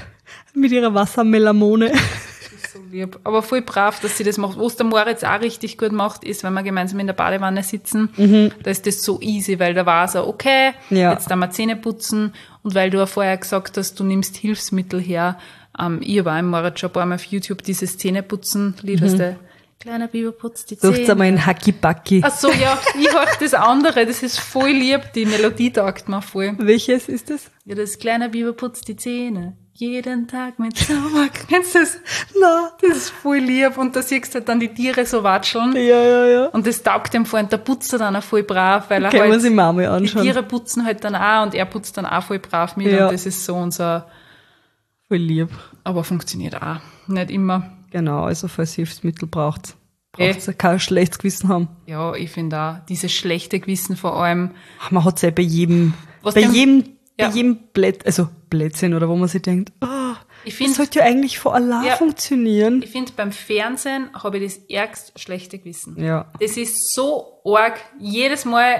Speaker 2: mit ihrer Wassermelamone.
Speaker 1: So lieb. Aber voll brav, dass sie das macht. Was der Moritz auch richtig gut macht, ist, wenn wir gemeinsam in der Badewanne sitzen, mhm. da ist das so easy, weil da war so, okay, ja. jetzt dann mal Zähne putzen und weil du ja vorher gesagt hast, du nimmst Hilfsmittel her. Ähm, ich habe auch im Moritz schon ein paar Mal auf YouTube dieses Zähneputzen-Lied, mhm. was der kleiner Biber putzt die Zähne.
Speaker 2: Sucht's einmal in Hacki-Backi.
Speaker 1: Ach so, ja, ich höre das andere, das ist voll lieb, die Melodie taugt mir voll.
Speaker 2: Welches ist das?
Speaker 1: Ja, das kleine Biber putzt die Zähne. Jeden Tag mit Sauer. Kennst du das?
Speaker 2: Nein.
Speaker 1: Das ist voll lieb. Und da siehst du halt dann die Tiere so watscheln.
Speaker 2: Ja, ja, ja.
Speaker 1: Und das taugt dem voll. Und der putzt er dann auch voll brav, weil er
Speaker 2: Können
Speaker 1: halt,
Speaker 2: wir sich mal mal anschauen.
Speaker 1: Die Tiere putzen halt dann auch und er putzt dann auch voll brav mit.
Speaker 2: Ja.
Speaker 1: Und das ist so unser...
Speaker 2: Voll lieb.
Speaker 1: Aber funktioniert auch. Nicht immer.
Speaker 2: Genau, also falls Hilfsmittel braucht, braucht es kein schlechtes Gewissen haben.
Speaker 1: Ja, ich finde auch, dieses schlechte Gewissen vor allem.
Speaker 2: Man hat es ja bei jedem,
Speaker 1: Was
Speaker 2: bei
Speaker 1: dem,
Speaker 2: jedem,
Speaker 1: ja.
Speaker 2: bei jedem Blät, also Blödsinn, oder wo man sich denkt, oh,
Speaker 1: ich find,
Speaker 2: das sollte ja eigentlich vor Allah
Speaker 1: ja,
Speaker 2: funktionieren.
Speaker 1: Ich finde, beim Fernsehen habe ich das ärgst schlechte Gewissen.
Speaker 2: Ja.
Speaker 1: Das ist so arg. Jedes Mal,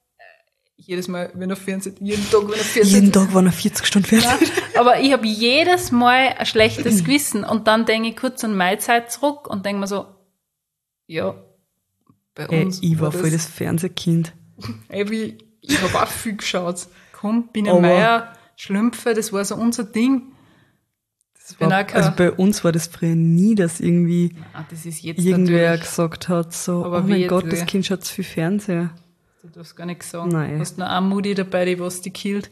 Speaker 1: jedes Mal, wenn er Fernsehen, jeden Tag, wenn er Fernsehen.
Speaker 2: Jeden Tag, wenn er vierzig Stunden Fernsehen.
Speaker 1: Ja, aber ich habe jedes Mal ein schlechtes Gewissen und dann denke ich kurz an meine Zeit zurück und denke mir so, ja, bei uns.
Speaker 2: Ey, ich war
Speaker 1: das,
Speaker 2: voll das Fernsehkind.
Speaker 1: Ey, wie, ich habe auch viel geschaut. Komm, Biene Meier, Schlümpfe, das war so unser Ding.
Speaker 2: Das war, also bei uns war das früher nie, dass irgendwie
Speaker 1: ah, das ist jetzt
Speaker 2: irgendwer
Speaker 1: natürlich.
Speaker 2: gesagt hat, so,
Speaker 1: aber
Speaker 2: oh mein
Speaker 1: jetzt,
Speaker 2: Gott, das Kind schaut zu viel Fernseher.
Speaker 1: Du darfst gar nichts sagen.
Speaker 2: Nein.
Speaker 1: Du hast noch eine Mutti dabei, die was die killt.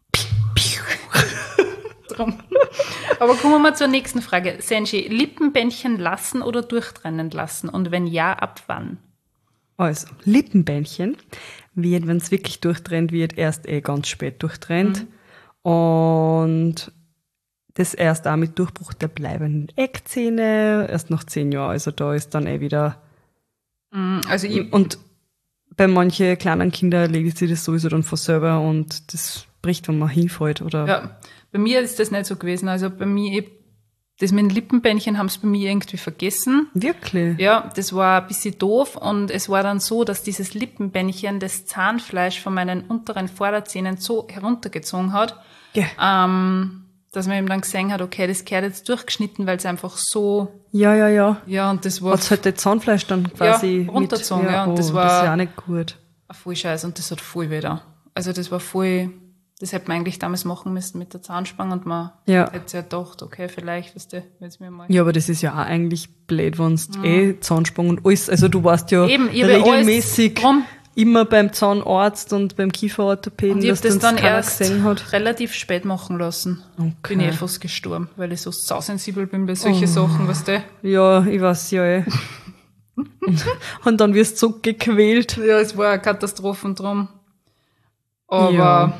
Speaker 1: Drum. Aber kommen wir mal zur nächsten Frage. Senji, Lippenbändchen lassen oder durchtrennen lassen? Und wenn ja, ab wann?
Speaker 2: Also, Lippenbändchen wird, wenn es wirklich durchtrennt wird, erst eh ganz spät durchtrennt. Mhm. Und das erst auch mit Durchbruch der bleibenden Eckzähne, erst nach zehn Jahren. Also da ist dann eh wieder...
Speaker 1: Also ich,
Speaker 2: und bei manchen kleinen Kindern erledigt sich das sowieso dann von selber und das bricht, wenn man hinfällt. Oder
Speaker 1: ja, bei mir ist das nicht so gewesen. Also bei mir, ich, Das mit den Lippenbändchen haben sie bei mir irgendwie vergessen.
Speaker 2: Wirklich?
Speaker 1: Ja, das war ein bisschen doof und es war dann so, dass dieses Lippenbändchen das Zahnfleisch von meinen unteren Vorderzähnen so heruntergezogen hat,
Speaker 2: Ja.
Speaker 1: ähm, dass man eben dann gesehen hat, okay, das gehört jetzt durchgeschnitten, weil es einfach so,
Speaker 2: Ja, ja, ja.
Speaker 1: ja, und das war
Speaker 2: Hat's halt das Zahnfleisch dann quasi
Speaker 1: Ja, runtergezogen,
Speaker 2: mit,
Speaker 1: ja, und
Speaker 2: oh,
Speaker 1: das war-
Speaker 2: das ist ja auch nicht gut.
Speaker 1: voll scheiße und das hat voll wieder. Also das war voll, das hätte man eigentlich damals machen müssen mit der Zahnspange und man
Speaker 2: Ja.
Speaker 1: hätte ja gedacht, okay, vielleicht, weißt du, wenn es mir mal...
Speaker 2: Ja, aber das ist ja auch eigentlich blöd, wenn du eh Zahnspange und alles, also du warst ja
Speaker 1: Eben, ich hab ja
Speaker 2: regelmäßig
Speaker 1: alles drum.
Speaker 2: immer beim Zahnarzt und beim Kieferorthopäden,
Speaker 1: Und ich
Speaker 2: dass
Speaker 1: habe das
Speaker 2: uns
Speaker 1: dann
Speaker 2: keiner
Speaker 1: erst
Speaker 2: gesehen hat.
Speaker 1: relativ spät machen lassen.
Speaker 2: Okay.
Speaker 1: Bin ich fast gestorben, weil ich so sausensibel bin bei solchen Sachen, weißt du?
Speaker 2: Ja, ich weiß ja eh. und, und dann wirst du so gequält.
Speaker 1: Ja, es war eine Katastrophe drum. Aber
Speaker 2: Ja.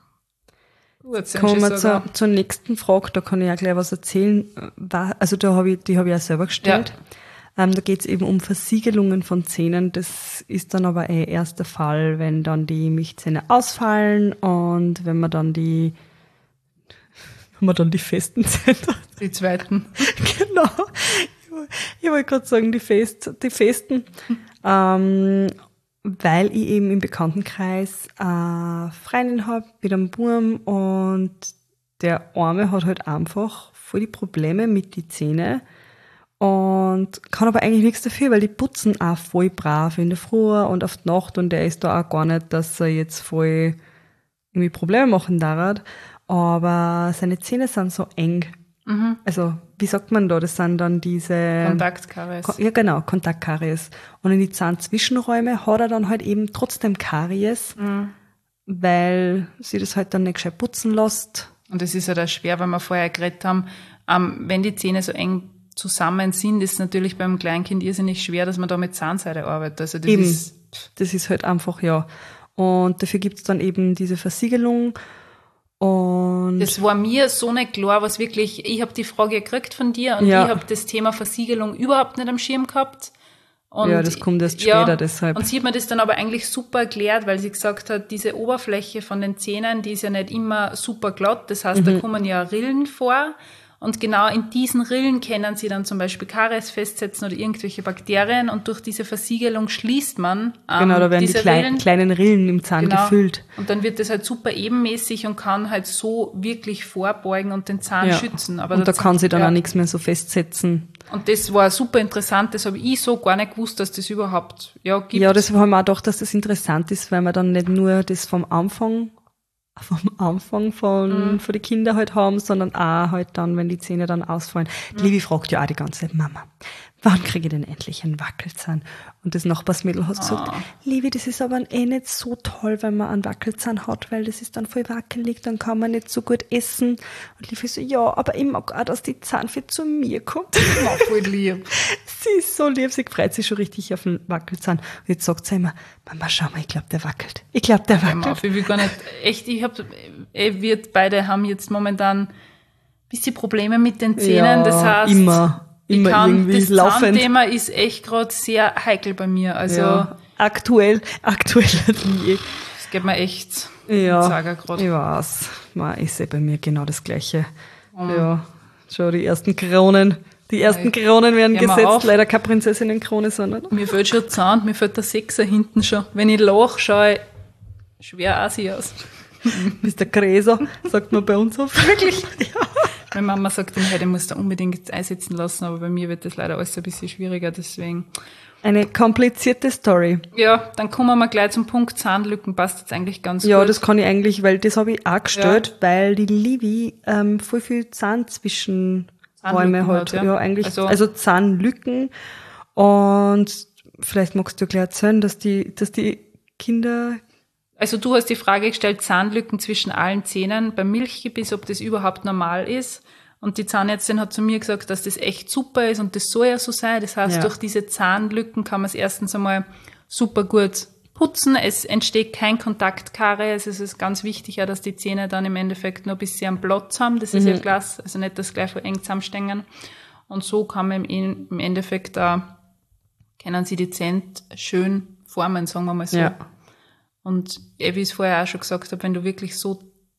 Speaker 1: gut, sind
Speaker 2: Kommen
Speaker 1: schon
Speaker 2: wir
Speaker 1: sogar-
Speaker 2: zur, zur nächsten Frage, da kann ich auch gleich was erzählen. War, also da habe ich, die habe ich auch selber gestellt. Ähm, da geht es eben um Versiegelungen von Zähnen. Das ist dann aber eh erst der Fall, wenn dann die Milchzähne ausfallen und wenn man dann die, wenn man dann die festen Zähne hat.
Speaker 1: die zweiten.
Speaker 2: Genau. Ich wollte gerade sagen, die, Fest, die Festen. Ähm, weil ich eben im Bekanntenkreis eine Freundin habe mit einem Burm und der Arme hat halt einfach voll die Probleme mit den Zähnen und kann aber eigentlich nichts dafür, weil die putzen auch voll brav in der Früh und auf die Nacht und der ist da auch gar nicht, dass er jetzt voll irgendwie Probleme machen darf. Aber seine Zähne sind so eng.
Speaker 1: Mhm.
Speaker 2: Also, wie sagt man da? Das sind dann diese...
Speaker 1: Kontaktkaries.
Speaker 2: Ko- Ja, genau, Kontaktkaries. Und in die Zahnzwischenräume hat er dann halt eben trotzdem Karies,
Speaker 1: Mhm.
Speaker 2: weil sie das halt dann nicht gescheit putzen lässt.
Speaker 1: Und das ist ja da schwer, weil wir vorher geredet haben, ähm, wenn die Zähne so eng zusammen sind, ist es natürlich beim Kleinkind irrsinnig schwer, dass man da mit Zahnseide arbeitet. Also das
Speaker 2: Eben.
Speaker 1: ist,
Speaker 2: Das ist halt einfach, ja. Und dafür gibt's dann eben diese Versiegelung. Und
Speaker 1: das war mir so nicht klar, was wirklich, ich habe die Frage gekriegt von dir und
Speaker 2: Ja.
Speaker 1: ich habe das Thema Versiegelung überhaupt nicht am Schirm gehabt. Und
Speaker 2: Ja, das kommt erst später, deshalb.
Speaker 1: Und sie hat mir das dann aber eigentlich super erklärt, weil sie gesagt hat, diese Oberfläche von den Zähnen, die ist ja nicht immer super glatt. Das heißt,
Speaker 2: Mhm.
Speaker 1: da kommen ja Rillen vor. Und genau in diesen Rillen können sie dann zum Beispiel Karies festsetzen oder irgendwelche Bakterien. Und durch diese Versiegelung schließt man ähm,
Speaker 2: genau, da werden die
Speaker 1: diese
Speaker 2: klein,
Speaker 1: Rillen.
Speaker 2: kleinen Rillen im Zahn
Speaker 1: Genau.
Speaker 2: gefüllt.
Speaker 1: Und dann wird das halt super ebenmäßig und kann halt so wirklich vorbeugen und den Zahn
Speaker 2: Ja.
Speaker 1: schützen. Aber
Speaker 2: Und da
Speaker 1: der
Speaker 2: kann sie dann
Speaker 1: ja.
Speaker 2: auch nichts mehr so festsetzen.
Speaker 1: Und das war super interessant. Das habe ich so gar nicht gewusst, dass das überhaupt ja gibt.
Speaker 2: Ja, das haben wir auch gedacht, dass das interessant ist, weil wir dann nicht nur das vom Anfang, vom Anfang von,
Speaker 1: Mhm.
Speaker 2: von den Kindern halt haben, sondern auch halt dann, wenn die Zähne dann ausfallen. Die Livi fragt ja auch die ganze Zeit, Mama, wann kriege ich denn endlich einen Wackelzahn? Und das Nachbarsmädel hat gesagt,
Speaker 1: Ah.
Speaker 2: Livi, das ist aber eh nicht so toll, wenn man einen Wackelzahn hat, weil das ist dann voll wackelig, dann kann man nicht so gut essen. Und Livi so, ja, aber ich mag auch, dass die Zahnfee zu mir kommt.
Speaker 1: War voll lieb.
Speaker 2: Sie ist so lieb, sie freut sich schon richtig auf den Wackelzahn. Und jetzt sagt sie immer, Mama, schau mal, ich glaube, der wackelt. Ich glaube, der
Speaker 1: Hör mal
Speaker 2: wackelt.
Speaker 1: auf, ich will gar nicht, echt, ich hab, eh, wir beide haben jetzt momentan ein bisschen Probleme mit den Zähnen,
Speaker 2: Ja,
Speaker 1: das heißt,
Speaker 2: immer,
Speaker 1: ich
Speaker 2: immer
Speaker 1: kann,
Speaker 2: irgendwie
Speaker 1: das
Speaker 2: laufend.
Speaker 1: Zahnthema ist echt gerade sehr heikel bei mir, also,
Speaker 2: Ja, aktuell, aktueller denn je.
Speaker 1: es geht mir echt,
Speaker 2: Ja,
Speaker 1: Sager grad.
Speaker 2: ich weiß. Man, ich sehe bei mir genau das Gleiche. Ja, schon die ersten Kronen. Die ersten
Speaker 1: Nein.
Speaker 2: Kronen werden
Speaker 1: Hör mal
Speaker 2: gesetzt,
Speaker 1: auf.
Speaker 2: leider keine Prinzessinnenkrone, sondern
Speaker 1: Mir fällt schon der Zahn, mir fällt der Sechser hinten schon. Wenn ich lache, schaue ich schwer assi aus.
Speaker 2: bist der Gräser, sagt man bei uns oft. Wirklich? Ja.
Speaker 1: Meine Mama sagt immer, hey, den musst du unbedingt jetzt einsetzen lassen, aber bei mir wird das leider alles ein bisschen schwieriger, deswegen.
Speaker 2: Eine komplizierte Story.
Speaker 1: Ja, dann kommen wir gleich zum Punkt Zahnlücken, passt jetzt eigentlich ganz
Speaker 2: Ja,
Speaker 1: gut.
Speaker 2: das kann ich eigentlich, weil das habe ich auch gestellt, weil die Livi ähm, voll viel Zahnzwischenräume
Speaker 1: Zahnlücken
Speaker 2: hat.
Speaker 1: hat,
Speaker 2: Ja,
Speaker 1: ja.
Speaker 2: eigentlich,
Speaker 1: Also-
Speaker 2: also, Zahnlücken. Und vielleicht magst du gleich erzählen, dass die, dass die Kinder,
Speaker 1: Also du hast die Frage gestellt, Zahnlücken zwischen allen Zähnen beim Milchgebiss, ob das überhaupt normal ist. Und die Zahnärztin hat zu mir gesagt, dass das echt super ist und das soll ja so sein. Das heißt,
Speaker 2: Ja.
Speaker 1: durch diese Zahnlücken kann man es erstens einmal super gut putzen. Es entsteht kein Kontaktkaries. Es ist ganz wichtig, ja, dass die Zähne dann im Endeffekt nur ein bisschen Platz haben. Das ist ja Glas, also nicht das gleich so eng zusammenstehen. Und so kann man im im Endeffekt da, können sie die Zähne schön formen, sagen wir mal so.
Speaker 2: ja,
Speaker 1: Und eh, wie ich es vorher auch schon gesagt habe, wenn du wirklich so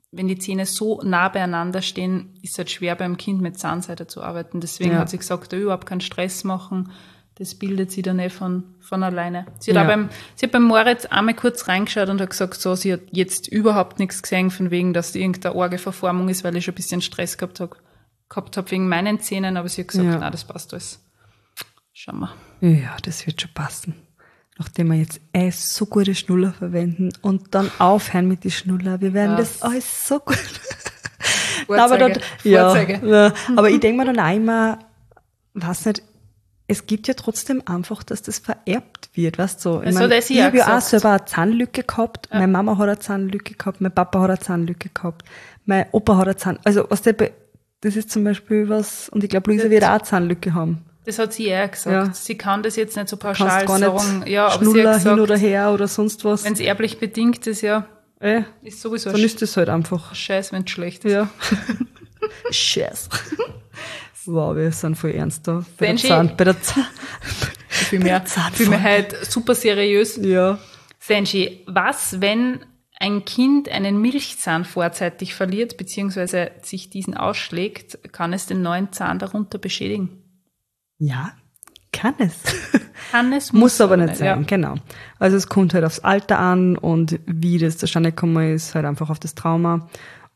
Speaker 1: wenn die Zähne so nah beieinander stehen, ist es halt schwer beim Kind mit Zahnseide zu arbeiten. Deswegen
Speaker 2: Ja.
Speaker 1: hat sie gesagt, da überhaupt keinen Stress machen. Das bildet sie dann eh von, von alleine. Sie hat
Speaker 2: Ja.
Speaker 1: auch beim, sie hat beim Moritz einmal kurz reingeschaut und hat gesagt, so, sie hat jetzt überhaupt nichts gesehen, von wegen, dass die irgendeine arge Verformung ist, weil ich schon ein bisschen Stress gehabt habe, gehabt hab wegen meinen Zähnen, aber sie hat gesagt,
Speaker 2: Ja.
Speaker 1: nein, das passt alles. Schauen wir.
Speaker 2: Ja, das wird schon passen. Nachdem wir jetzt eh so gute Schnuller verwenden und dann aufhören mit den Schnuller. Wir werden
Speaker 1: Das-
Speaker 2: das alles so gut.
Speaker 1: Vorzeige,
Speaker 2: aber, dann, ja,
Speaker 1: Vorzeige.
Speaker 2: ja, aber ich denke mir dann auch immer, weiß nicht, es gibt ja trotzdem einfach, dass das vererbt wird, weißt du? So. Ich,
Speaker 1: Also,
Speaker 2: mein,
Speaker 1: das
Speaker 2: ich
Speaker 1: ich
Speaker 2: habe
Speaker 1: auch
Speaker 2: ja auch
Speaker 1: gesagt.
Speaker 2: selber eine Zahnlücke gehabt, meine Mama hat eine Zahnlücke gehabt, mein Papa hat eine Zahnlücke gehabt, mein Opa hat eine Zahnlücke, also was der, be- das ist zum Beispiel was, und ich glaube, Luisa
Speaker 1: Das-
Speaker 2: wird auch eine Zahnlücke haben.
Speaker 1: Das hat sie eher gesagt.
Speaker 2: Ja.
Speaker 1: Sie kann das jetzt nicht so
Speaker 2: Kannst
Speaker 1: pauschal
Speaker 2: gar nicht
Speaker 1: sagen. Ja, aber sie
Speaker 2: Schnuller
Speaker 1: hat
Speaker 2: hin oder
Speaker 1: gesagt,
Speaker 2: her oder sonst was.
Speaker 1: wenn es erblich bedingt ist, ja,
Speaker 2: Äh,
Speaker 1: ist sowieso
Speaker 2: dann ist das halt einfach.
Speaker 1: Scheiß, wenn es schlecht ist.
Speaker 2: Ja. Scheiß. Wow, wir sind voll ernst da. Bei der
Speaker 1: Benji-
Speaker 2: Zahn, bei der Zahn.
Speaker 1: Viel mehr,
Speaker 2: Zahnfolge.
Speaker 1: viel mehr halt super seriös.
Speaker 2: Ja.
Speaker 1: Senji, was, wenn ein Kind einen Milchzahn vorzeitig verliert, beziehungsweise sich diesen ausschlägt, kann es den neuen Zahn darunter beschädigen?
Speaker 2: Ja, kann es.
Speaker 1: Kann es,
Speaker 2: Muss aber nicht sein,
Speaker 1: Ja.
Speaker 2: genau. Also es kommt halt aufs Alter an und wie das zustande gekommen ist, halt einfach auf das Trauma.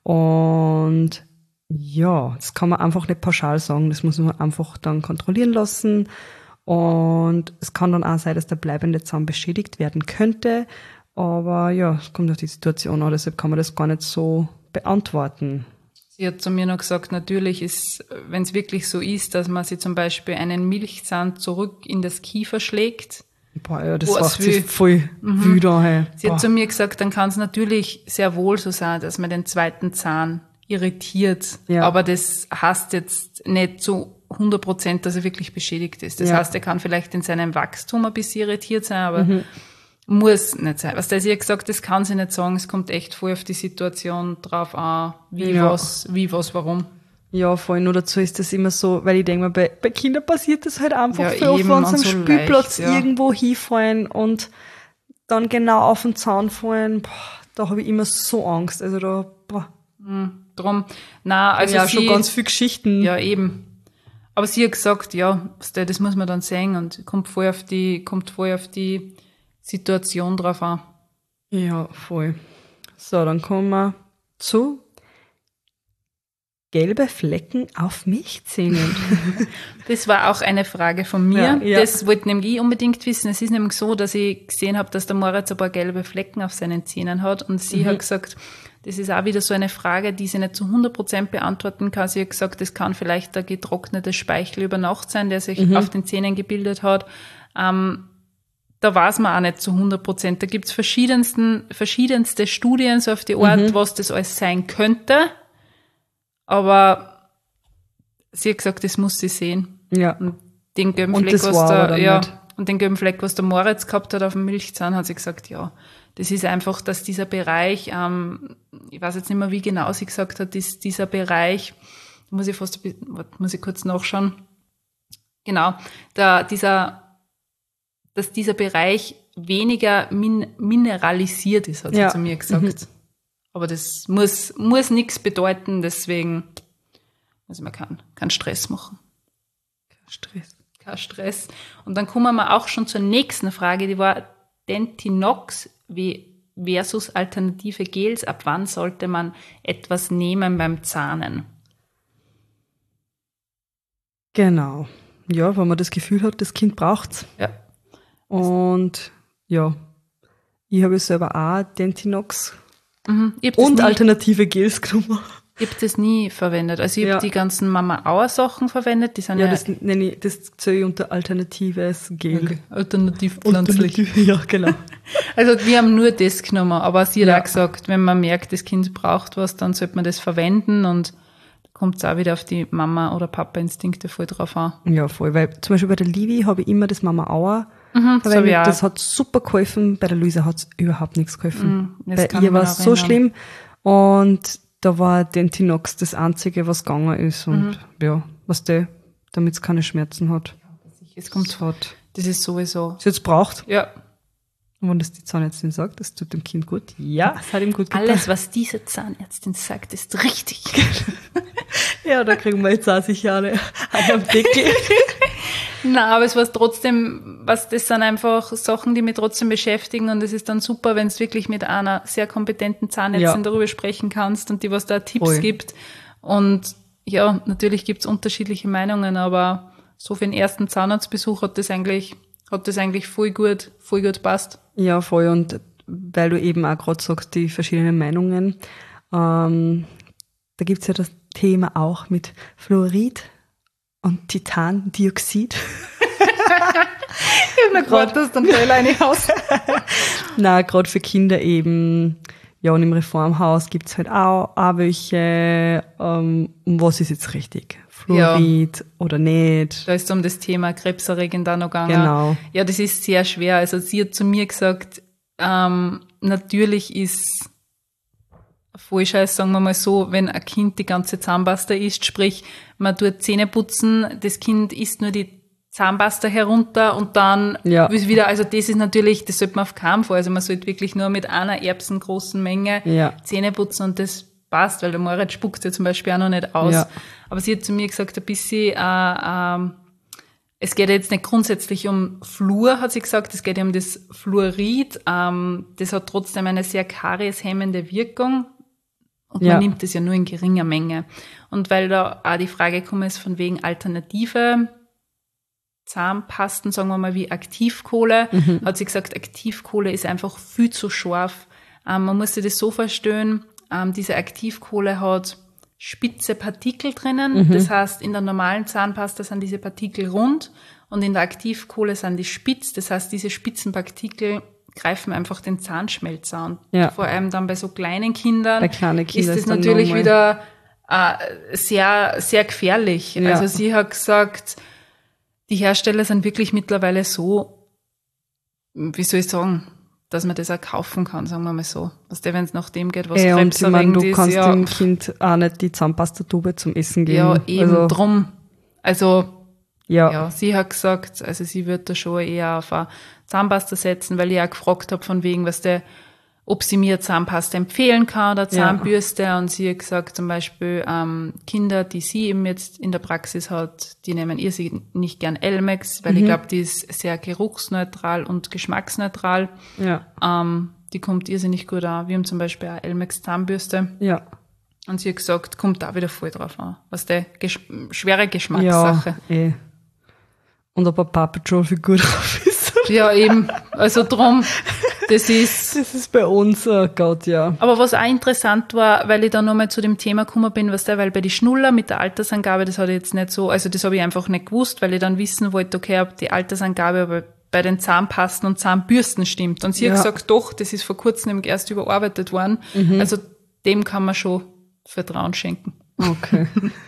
Speaker 2: Und ja, das kann man einfach nicht pauschal sagen. Das muss man einfach dann kontrollieren lassen. Und es kann dann auch sein, dass der bleibende Zahn beschädigt werden könnte. Aber ja, es kommt auf die Situation an, deshalb kann man das gar nicht so beantworten.
Speaker 1: Sie hat zu mir noch gesagt, natürlich ist, wenn es wirklich so ist, dass man sich zum Beispiel einen Milchzahn zurück in das Kiefer schlägt.
Speaker 2: Boah, ja, das
Speaker 1: Boah,
Speaker 2: macht
Speaker 1: es
Speaker 2: sich
Speaker 1: will-
Speaker 2: voll wüder. Hey.
Speaker 1: Sie
Speaker 2: Boah.
Speaker 1: hat zu mir gesagt, dann kann es natürlich sehr wohl so sein, dass man den zweiten Zahn irritiert.
Speaker 2: Ja.
Speaker 1: Aber das heißt jetzt nicht zu hundert Prozent, dass er wirklich beschädigt ist. Das
Speaker 2: Ja.
Speaker 1: heißt, er kann vielleicht in seinem Wachstum ein bisschen irritiert sein, aber muss nicht sein. Was der sie hat gesagt, das kann sie nicht sagen. Es kommt echt voll auf die Situation drauf an, wie
Speaker 2: Ja.
Speaker 1: was, wie was, warum.
Speaker 2: Ja, voll. Nur dazu ist das immer so, weil ich denke mir, bei, bei Kindern passiert das halt einfach
Speaker 1: Ja,
Speaker 2: viel oft,
Speaker 1: eben,
Speaker 2: wenn sie
Speaker 1: und
Speaker 2: am
Speaker 1: so
Speaker 2: Spielplatz
Speaker 1: leicht, ja.
Speaker 2: irgendwo hinfallen und dann genau auf den Zaun fallen. Boah, da habe ich immer so Angst. Also da, boah,
Speaker 1: Drum, na, also
Speaker 2: ja,
Speaker 1: sie,
Speaker 2: schon ganz viele Geschichten.
Speaker 1: ja, eben. Aber sie hat gesagt, ja, was der- das muss man dann sehen und kommt voll auf die, kommt voll auf die Situation drauf an.
Speaker 2: Ja, voll. So, dann kommen wir zu gelbe Flecken auf Milchzähnen.
Speaker 1: Das war auch eine Frage von mir.
Speaker 2: Ja, ja.
Speaker 1: Das wollte nämlich ich unbedingt wissen. Es ist nämlich so, dass ich gesehen habe, dass der Moritz ein paar gelbe Flecken auf seinen Zähnen hat und sie hat gesagt, das ist auch wieder so eine Frage, die sie nicht zu hundert Prozent beantworten kann. Sie hat gesagt, das kann vielleicht der getrocknete Speichel über Nacht sein, der sich auf den Zähnen gebildet hat. Ähm, da weiß man auch nicht zu hundert Prozent. Da gibt's verschiedensten, verschiedenste Studien so auf die Art, was das alles sein könnte. Aber sie hat gesagt, das muss sie sehen.
Speaker 2: Ja.
Speaker 1: Und den gelben
Speaker 2: Und
Speaker 1: Fleck,
Speaker 2: das
Speaker 1: was
Speaker 2: war aber
Speaker 1: der,
Speaker 2: dann
Speaker 1: ja,
Speaker 2: nicht.
Speaker 1: und den gelben Fleck, was der Moritz gehabt hat auf dem Milchzahn, hat sie gesagt, ja, das ist einfach, dass dieser Bereich, ähm, ich weiß jetzt nicht mehr, wie genau sie gesagt hat, ist dieser Bereich, muss ich fast, ein bisschen- warte, muss ich kurz nachschauen. Genau, da, dieser, dass dieser Bereich weniger min, mineralisiert ist, hat sie
Speaker 2: Ja.
Speaker 1: zu mir gesagt. Aber das muss, muss nichts bedeuten, deswegen muss man keinen, keinen Stress machen.
Speaker 2: Stress.
Speaker 1: Kein Stress. Und dann kommen wir auch schon zur nächsten Frage, die war Dentinox wie versus alternative Gels. Ab wann sollte man etwas nehmen beim Zahnen?
Speaker 2: Genau. Ja, wenn man das Gefühl hat, das Kind braucht's.
Speaker 1: Ja.
Speaker 2: Und ja, ich habe selber auch Dentinox
Speaker 1: Mhm. Ich habe das,
Speaker 2: und
Speaker 1: nie-
Speaker 2: alternative Gels genommen.
Speaker 1: ich hab das nie verwendet. Also ich
Speaker 2: Ja.
Speaker 1: habe die ganzen Mama-Auer-Sachen verwendet. Die sind
Speaker 2: Ja,
Speaker 1: ja,
Speaker 2: das nenne ich, das zähle ich unter alternatives Gel.
Speaker 1: okay. alternativ pflanzlich.
Speaker 2: Alternativ, ja, genau.
Speaker 1: Also wir haben nur das genommen, aber sie hat
Speaker 2: Ja.
Speaker 1: auch gesagt, wenn man merkt, das Kind braucht was, dann sollte man das verwenden und da kommt es auch wieder auf die Mama- oder Papa-Instinkte voll drauf an.
Speaker 2: Ja, voll. Weil zum Beispiel bei der Livi habe ich immer das Mama Auer
Speaker 1: das hab
Speaker 2: verwendet.
Speaker 1: ich auch.
Speaker 2: Das hat super geholfen. Bei der Luisa hat es überhaupt nichts geholfen.
Speaker 1: Mhm, das
Speaker 2: Bei
Speaker 1: kann
Speaker 2: ihr
Speaker 1: ich
Speaker 2: war
Speaker 1: mir
Speaker 2: es
Speaker 1: noch
Speaker 2: so
Speaker 1: erinnern.
Speaker 2: schlimm. Und da war Dentinox das Einzige, was gegangen ist. Und
Speaker 1: Mhm.
Speaker 2: ja, was der, damit es keine Schmerzen hat.
Speaker 1: Es kommt
Speaker 2: hat.
Speaker 1: Das ist sowieso.
Speaker 2: Es jetzt braucht.
Speaker 1: Ja.
Speaker 2: Und wenn das die Zahnärztin sagt, das tut dem Kind gut, ja, es hat ihm gut getan.
Speaker 1: Alles, was diese Zahnärztin sagt, ist richtig.
Speaker 2: Ja, da kriegen wir jetzt auch sicher eine, eine am Deckel.
Speaker 1: Na, aber es war trotzdem, was das sind einfach Sachen, die mich trotzdem beschäftigen und es ist dann super, wenn du wirklich mit einer sehr kompetenten Zahnärztin
Speaker 2: Ja.
Speaker 1: darüber sprechen kannst und die was da Tipps
Speaker 2: Voll.
Speaker 1: gibt. Und ja, natürlich gibt's unterschiedliche Meinungen, aber so für den ersten Zahnarztbesuch hat das eigentlich, hat das eigentlich voll gut, voll gut passt.
Speaker 2: Ja, voll. Und weil du eben auch gerade sagst, die verschiedenen Meinungen, ähm, da gibt's ja das Thema auch mit Fluorid und Titandioxid.
Speaker 1: Na Gott, das dann fällt eine aus.
Speaker 2: Na, gerade für Kinder eben. Ja, und im Reformhaus gibt's halt auch, auch welche, ähm, um was ist jetzt richtig? Fluorid oder nicht?
Speaker 1: Da ist es um das Thema krebserregend auch noch gegangen.
Speaker 2: Genau.
Speaker 1: Ja, das ist sehr schwer. Also sie hat zu mir gesagt, ähm, natürlich ist voll scheiß, sagen wir mal so, wenn ein Kind die ganze Zahnpasta isst, sprich, man tut Zähne putzen, das Kind isst nur die Zahnpasta herunter und dann
Speaker 2: Ja.
Speaker 1: ist wieder, also das ist natürlich, das sollte man auf keinen Fall, also man sollte wirklich nur mit einer erbsengroßen Menge
Speaker 2: Ja.
Speaker 1: Zähne putzen und das passt, weil der Moritz spuckt ja zum Beispiel auch noch nicht aus.
Speaker 2: Ja.
Speaker 1: Aber sie hat zu mir gesagt, ein bisschen, äh, ähm, es geht ja jetzt nicht grundsätzlich um Fluor, hat sie gesagt, es geht ja um das Fluorid. Ähm, das hat trotzdem eine sehr karieshemmende Wirkung und
Speaker 2: Ja.
Speaker 1: man nimmt es ja nur in geringer Menge. Und weil da auch die Frage gekommen ist, von wegen alternative Zahnpasten, sagen wir mal wie Aktivkohle,
Speaker 2: Mhm.
Speaker 1: hat sie gesagt, Aktivkohle ist einfach viel zu scharf. Ähm, man muss sich das so verstehen, ähm, diese Aktivkohle hat spitze Partikel drinnen.
Speaker 2: Mhm.
Speaker 1: Das heißt, in der normalen Zahnpasta sind diese Partikel rund und in der Aktivkohle sind die spitz. Das heißt, diese spitzen Partikel greifen einfach den Zahnschmelz an.
Speaker 2: Ja.
Speaker 1: Vor allem dann bei so kleinen Kindern
Speaker 2: Bei kleinen Kindern
Speaker 1: ist
Speaker 2: ist
Speaker 1: das
Speaker 2: dann
Speaker 1: natürlich
Speaker 2: nochmal-
Speaker 1: wieder äh, sehr, sehr gefährlich.
Speaker 2: Ja.
Speaker 1: Also sie hat gesagt, die Hersteller sind wirklich mittlerweile so, wie soll ich sagen, dass man das auch kaufen kann, sagen wir mal so. Was der, wenn es nach dem geht, was
Speaker 2: Ey, und ich meine,
Speaker 1: krebserregend
Speaker 2: du
Speaker 1: ist,
Speaker 2: kannst
Speaker 1: ja,
Speaker 2: dem Kind auch nicht die Zahnpastatube zum Essen geben.
Speaker 1: ja, eben
Speaker 2: also,
Speaker 1: drum. Also,
Speaker 2: ja.
Speaker 1: ja, sie hat gesagt, also sie wird da schon eher auf eine Zahnpasta setzen, weil ich auch gefragt habe von wegen, was der, ob sie mir Zahnpasta empfehlen kann oder Zahnbürste. Ja. Und sie hat gesagt, zum Beispiel ähm, Kinder, die sie eben jetzt in der Praxis hat, die nehmen ihr sie nicht gern Elmex, weil
Speaker 2: Mhm.
Speaker 1: ich glaube, die ist sehr geruchsneutral und geschmacksneutral.
Speaker 2: Ja.
Speaker 1: Ähm, die kommt irrsinnig gut an. Wir haben zum Beispiel auch Elmex Zahnbürste.
Speaker 2: Ja.
Speaker 1: Und sie hat gesagt, kommt da wieder voll drauf an. Was der Gesch schwere Geschmackssache.
Speaker 2: Ja, eh. Und ob ein Paw Patrol Figur drauf ist.
Speaker 1: Ja, eben. Also drum, das ist...
Speaker 2: Das ist bei uns, oh Gott, ja.
Speaker 1: Aber was auch interessant war, weil ich da nochmal zu dem Thema gekommen bin, was der, weil bei die Schnuller mit der Altersangabe, das hatte ich jetzt nicht so, also das habe ich einfach nicht gewusst, weil ich dann wissen wollte, okay, ob die Altersangabe aber bei den Zahnpasten und Zahnbürsten stimmt. Und sie
Speaker 2: Ja.
Speaker 1: hat gesagt, doch, das ist vor kurzem nämlich erst überarbeitet worden.
Speaker 2: Mhm.
Speaker 1: Also dem kann man schon Vertrauen schenken.
Speaker 2: Okay.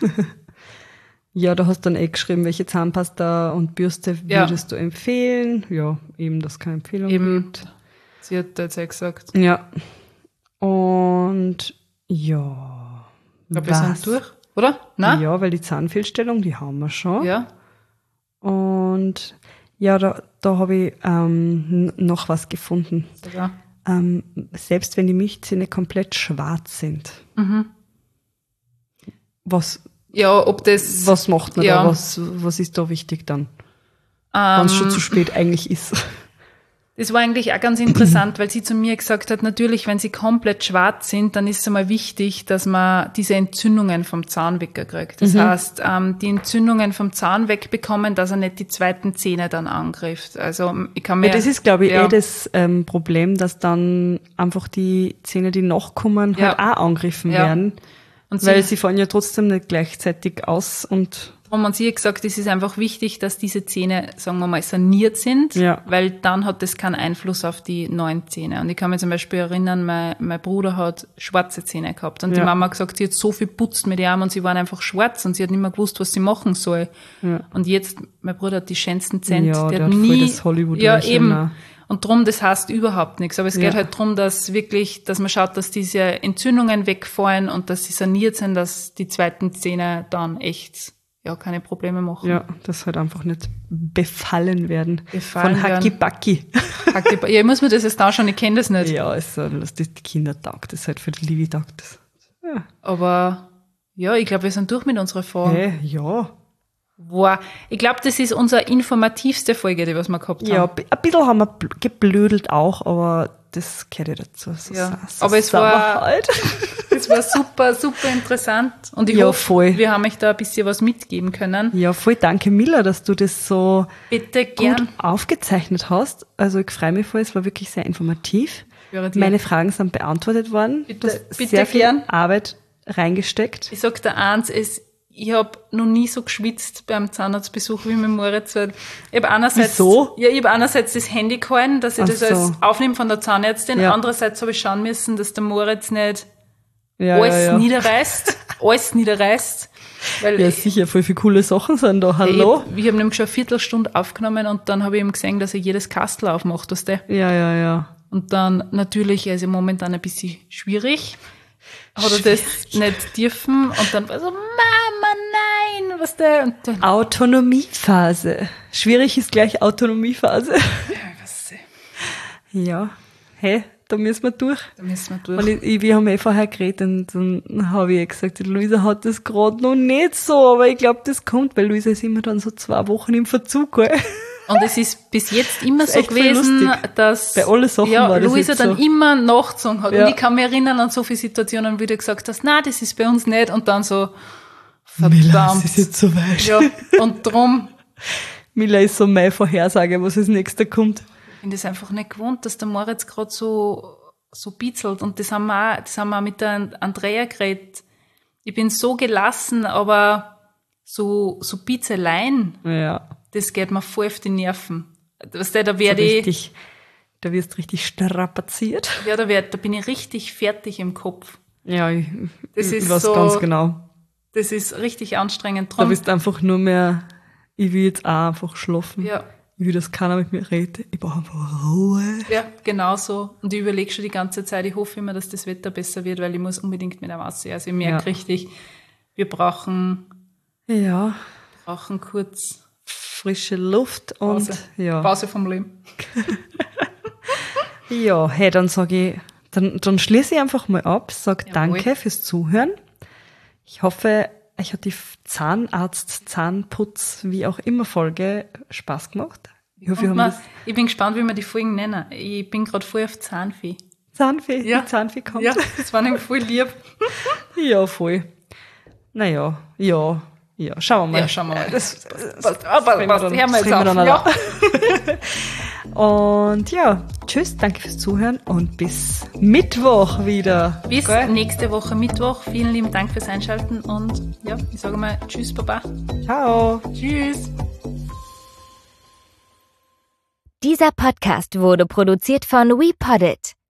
Speaker 2: Ja, da hast du dann eh geschrieben, welche Zahnpasta und Bürste
Speaker 1: Ja.
Speaker 2: würdest du empfehlen. Ja, eben, das keine Empfehlung
Speaker 1: Eben,
Speaker 2: gibt.
Speaker 1: sie hat jetzt auch gesagt.
Speaker 2: Ja. Und ja.
Speaker 1: Ich glaube, wir sind durch, oder? Nein?
Speaker 2: Ja, weil die Zahnfehlstellung, die haben wir schon.
Speaker 1: Ja.
Speaker 2: Und ja, da, da habe ich ähm, n- noch was gefunden.
Speaker 1: Ja.
Speaker 2: Ähm, selbst wenn die Milchzähne komplett schwarz sind.
Speaker 1: Mhm.
Speaker 2: Was,
Speaker 1: Ja, ob das...
Speaker 2: was macht man
Speaker 1: Ja.
Speaker 2: da? Was, was ist da wichtig dann? Wenn es schon zu spät eigentlich ist.
Speaker 1: Das war eigentlich auch ganz interessant, weil sie zu mir gesagt hat, natürlich, wenn sie komplett schwarz sind, dann ist es einmal wichtig, dass man diese Entzündungen vom Zahn wegkriegt. Das heißt, ähm, die Entzündungen vom Zahn wegbekommen, dass er nicht die zweiten Zähne dann angreift. Also ich kann mir...
Speaker 2: Ja, das ist, glaube ich,
Speaker 1: ja,
Speaker 2: eh das ähm, Problem, dass dann einfach die Zähne, die nachkommen,
Speaker 1: Ja.
Speaker 2: halt auch angegriffen
Speaker 1: Ja.
Speaker 2: werden.
Speaker 1: und
Speaker 2: Weil
Speaker 1: sie,
Speaker 2: sie fallen ja trotzdem nicht gleichzeitig aus und
Speaker 1: und sie hat gesagt, es ist einfach wichtig, dass diese Zähne, sagen wir mal, saniert sind,
Speaker 2: Ja.
Speaker 1: weil dann hat das keinen Einfluss auf die neuen Zähne. Und ich kann mich zum Beispiel erinnern, mein, mein Bruder hat schwarze Zähne gehabt und die
Speaker 2: Ja.
Speaker 1: Mama hat gesagt, sie hat so viel putzt mit den Armen und sie waren einfach schwarz und sie hat nicht mehr gewusst, was sie machen soll.
Speaker 2: Ja.
Speaker 1: Und jetzt, mein Bruder hat die schönsten Zähne.
Speaker 2: Ja,
Speaker 1: die
Speaker 2: der
Speaker 1: hat
Speaker 2: hat voll
Speaker 1: nie,
Speaker 2: das
Speaker 1: ja,
Speaker 2: Hollywood-Lächeln
Speaker 1: eben.
Speaker 2: auch.
Speaker 1: Und drum, das heißt überhaupt nichts. Aber es geht
Speaker 2: Ja.
Speaker 1: halt drum, dass wirklich, dass man schaut, dass diese Entzündungen wegfallen und dass sie saniert sind, dass die zweiten Zähne dann echt, ja, keine Probleme machen.
Speaker 2: Ja, das halt einfach nicht befallen werden.
Speaker 1: Befallen
Speaker 2: von Hacki-Backi.
Speaker 1: Hacki- ja, ich muss mir das jetzt anschauen, ich kenne das nicht.
Speaker 2: Ja, also, das die Kinder taugt das halt, für die Livi taugt das. Ja.
Speaker 1: Aber ja, ich glaube, wir sind durch mit unserer Folge.
Speaker 2: Hey, ja.
Speaker 1: Wow. Ich glaube, das ist unsere informativste Folge, die was wir gehabt haben.
Speaker 2: Ja, bi- ein bisschen haben wir bl- geblödelt auch, aber das gehört ja dazu. So,
Speaker 1: Ja,
Speaker 2: so
Speaker 1: aber es
Speaker 2: sind wir
Speaker 1: war-
Speaker 2: halt.
Speaker 1: Das war super, super interessant. Und ich
Speaker 2: Ja,
Speaker 1: hoffe,
Speaker 2: voll.
Speaker 1: wir haben euch da ein bisschen was mitgeben können.
Speaker 2: Ja, voll danke, Mila, dass du das so
Speaker 1: Bitte
Speaker 2: gut
Speaker 1: gern.
Speaker 2: aufgezeichnet hast. Also ich freue mich voll, es war wirklich sehr informativ.
Speaker 1: Höre dir.
Speaker 2: Meine Fragen sind beantwortet worden.
Speaker 1: Bitte-
Speaker 2: du hast
Speaker 1: bitte
Speaker 2: sehr viel
Speaker 1: gern.
Speaker 2: Arbeit reingesteckt.
Speaker 1: Ich sag dir eins, es, ich habe noch nie so geschwitzt beim Zahnarztbesuch wie mit Moritz. Weil ich habe einerseits,
Speaker 2: Wieso?
Speaker 1: Ja, ich habe einerseits das Handy gehalten, dass ich
Speaker 2: Ach
Speaker 1: das
Speaker 2: so.
Speaker 1: als aufnehme von der Zahnärztin.
Speaker 2: Ja.
Speaker 1: Andererseits habe ich schauen müssen, dass der Moritz nicht
Speaker 2: Ja,
Speaker 1: alles
Speaker 2: ja, ja.
Speaker 1: niederreißt. alles niederreißt. Weil
Speaker 2: Ja,
Speaker 1: ich,
Speaker 2: sicher, voll viele coole Sachen sind da. Hallo?
Speaker 1: ich, ich habe nämlich schon eine Viertelstunde aufgenommen und dann habe ich ihm gesehen, dass er jedes Kastel aufmacht, dass der.
Speaker 2: Ja, ja, ja.
Speaker 1: Und dann natürlich, er ist ja momentan ein bisschen schwierig. Hat er das nicht dürfen und dann war so, Mama, nein, was der? Und dann,
Speaker 2: Autonomiephase. Schwierig ist gleich Autonomiephase.
Speaker 1: was,
Speaker 2: Ja, hey, da müssen wir durch.
Speaker 1: da müssen wir
Speaker 2: Und
Speaker 1: durch.
Speaker 2: ich, ich, wir haben eh vorher geredet und dann habe ich eh gesagt, die Luisa hat das gerade noch nicht so, aber ich glaube, das kommt, weil Luisa ist immer dann so zwei Wochen im Verzug, gell?
Speaker 1: Und es ist bis jetzt immer
Speaker 2: Das ist
Speaker 1: so
Speaker 2: echt voll
Speaker 1: gewesen,
Speaker 2: lustig.
Speaker 1: dass
Speaker 2: Bei allen Sachen
Speaker 1: ja,
Speaker 2: war das
Speaker 1: Luisa
Speaker 2: jetzt
Speaker 1: dann
Speaker 2: so.
Speaker 1: immer nachgezogen hat.
Speaker 2: Ja.
Speaker 1: Und ich kann mich erinnern an so viele Situationen, wie du gesagt hast, nein, das ist bei uns nicht. Und dann so,
Speaker 2: Mila,
Speaker 1: verdammt.
Speaker 2: es ist jetzt so weit.
Speaker 1: Ja, und drum
Speaker 2: Mila ist so meine Vorhersage, was als nächster kommt.
Speaker 1: Ich bin das einfach nicht gewohnt, dass der Moritz gerade so, so bitzelt. Und das haben wir auch, das haben wir auch mit der Andrea geredet. Ich bin so gelassen, aber so, so Bitzeleien,
Speaker 2: Ja.
Speaker 1: das geht mir voll auf die Nerven. Weißt du, da
Speaker 2: So
Speaker 1: werde ich,
Speaker 2: richtig, da wirst du richtig strapaziert.
Speaker 1: ja, da werd, da bin ich richtig fertig im Kopf.
Speaker 2: Ja, ich,
Speaker 1: Das
Speaker 2: ich
Speaker 1: ist
Speaker 2: weiß
Speaker 1: so-
Speaker 2: ganz genau.
Speaker 1: Das ist richtig anstrengend.
Speaker 2: Da
Speaker 1: Drum,
Speaker 2: bist du einfach nur mehr, ich will jetzt auch einfach schlafen.
Speaker 1: ja,
Speaker 2: Ich will, dass keiner mit mir redet. Ich brauche einfach Ruhe.
Speaker 1: ja, genau so. Und ich überlege schon die ganze Zeit, ich hoffe immer, dass das Wetter besser wird, weil ich muss unbedingt mit einem aussehen. Also ich merke
Speaker 2: Ja.
Speaker 1: richtig, wir brauchen,
Speaker 2: Ja,
Speaker 1: brauchen kurz
Speaker 2: frische Luft und
Speaker 1: Pause.
Speaker 2: ja.
Speaker 1: Pause vom Leben.
Speaker 2: Ja, hey, dann sage ich, dann, dann schließe ich einfach mal ab, sag
Speaker 1: Jawohl.
Speaker 2: danke fürs Zuhören. Ich hoffe, euch hat die Zahnarzt, Zahnputz, wie auch immer Folge Spaß gemacht. Ich hoffe, wir
Speaker 1: Und
Speaker 2: haben
Speaker 1: man,
Speaker 2: das
Speaker 1: ich bin gespannt, wie wir die Folgen nennen. Ich bin gerade voll auf Zahnfee.
Speaker 2: Zahnfee,
Speaker 1: Ja.
Speaker 2: die Zahnfee kommt.
Speaker 1: Ja, das war nämlich voll lieb.
Speaker 2: Ja, voll. Naja, ja, ja, schauen wir mal.
Speaker 1: Ja, schauen wir mal.
Speaker 2: Das,
Speaker 1: Passt, aber
Speaker 2: reden wir
Speaker 1: passt,
Speaker 2: dann-
Speaker 1: hören wir
Speaker 2: das
Speaker 1: jetzt
Speaker 2: reden wir
Speaker 1: auf.
Speaker 2: dann
Speaker 1: Ja.
Speaker 2: Und ja, tschüss, danke fürs Zuhören und bis Mittwoch wieder.
Speaker 1: Bis
Speaker 2: Gell?
Speaker 1: nächste Woche Mittwoch. Vielen lieben Dank fürs Einschalten und ja, ich sage mal Tschüss, Baba.
Speaker 2: Ciao.
Speaker 1: Tschüss.
Speaker 4: Dieser Podcast wurde produziert von WePoddit.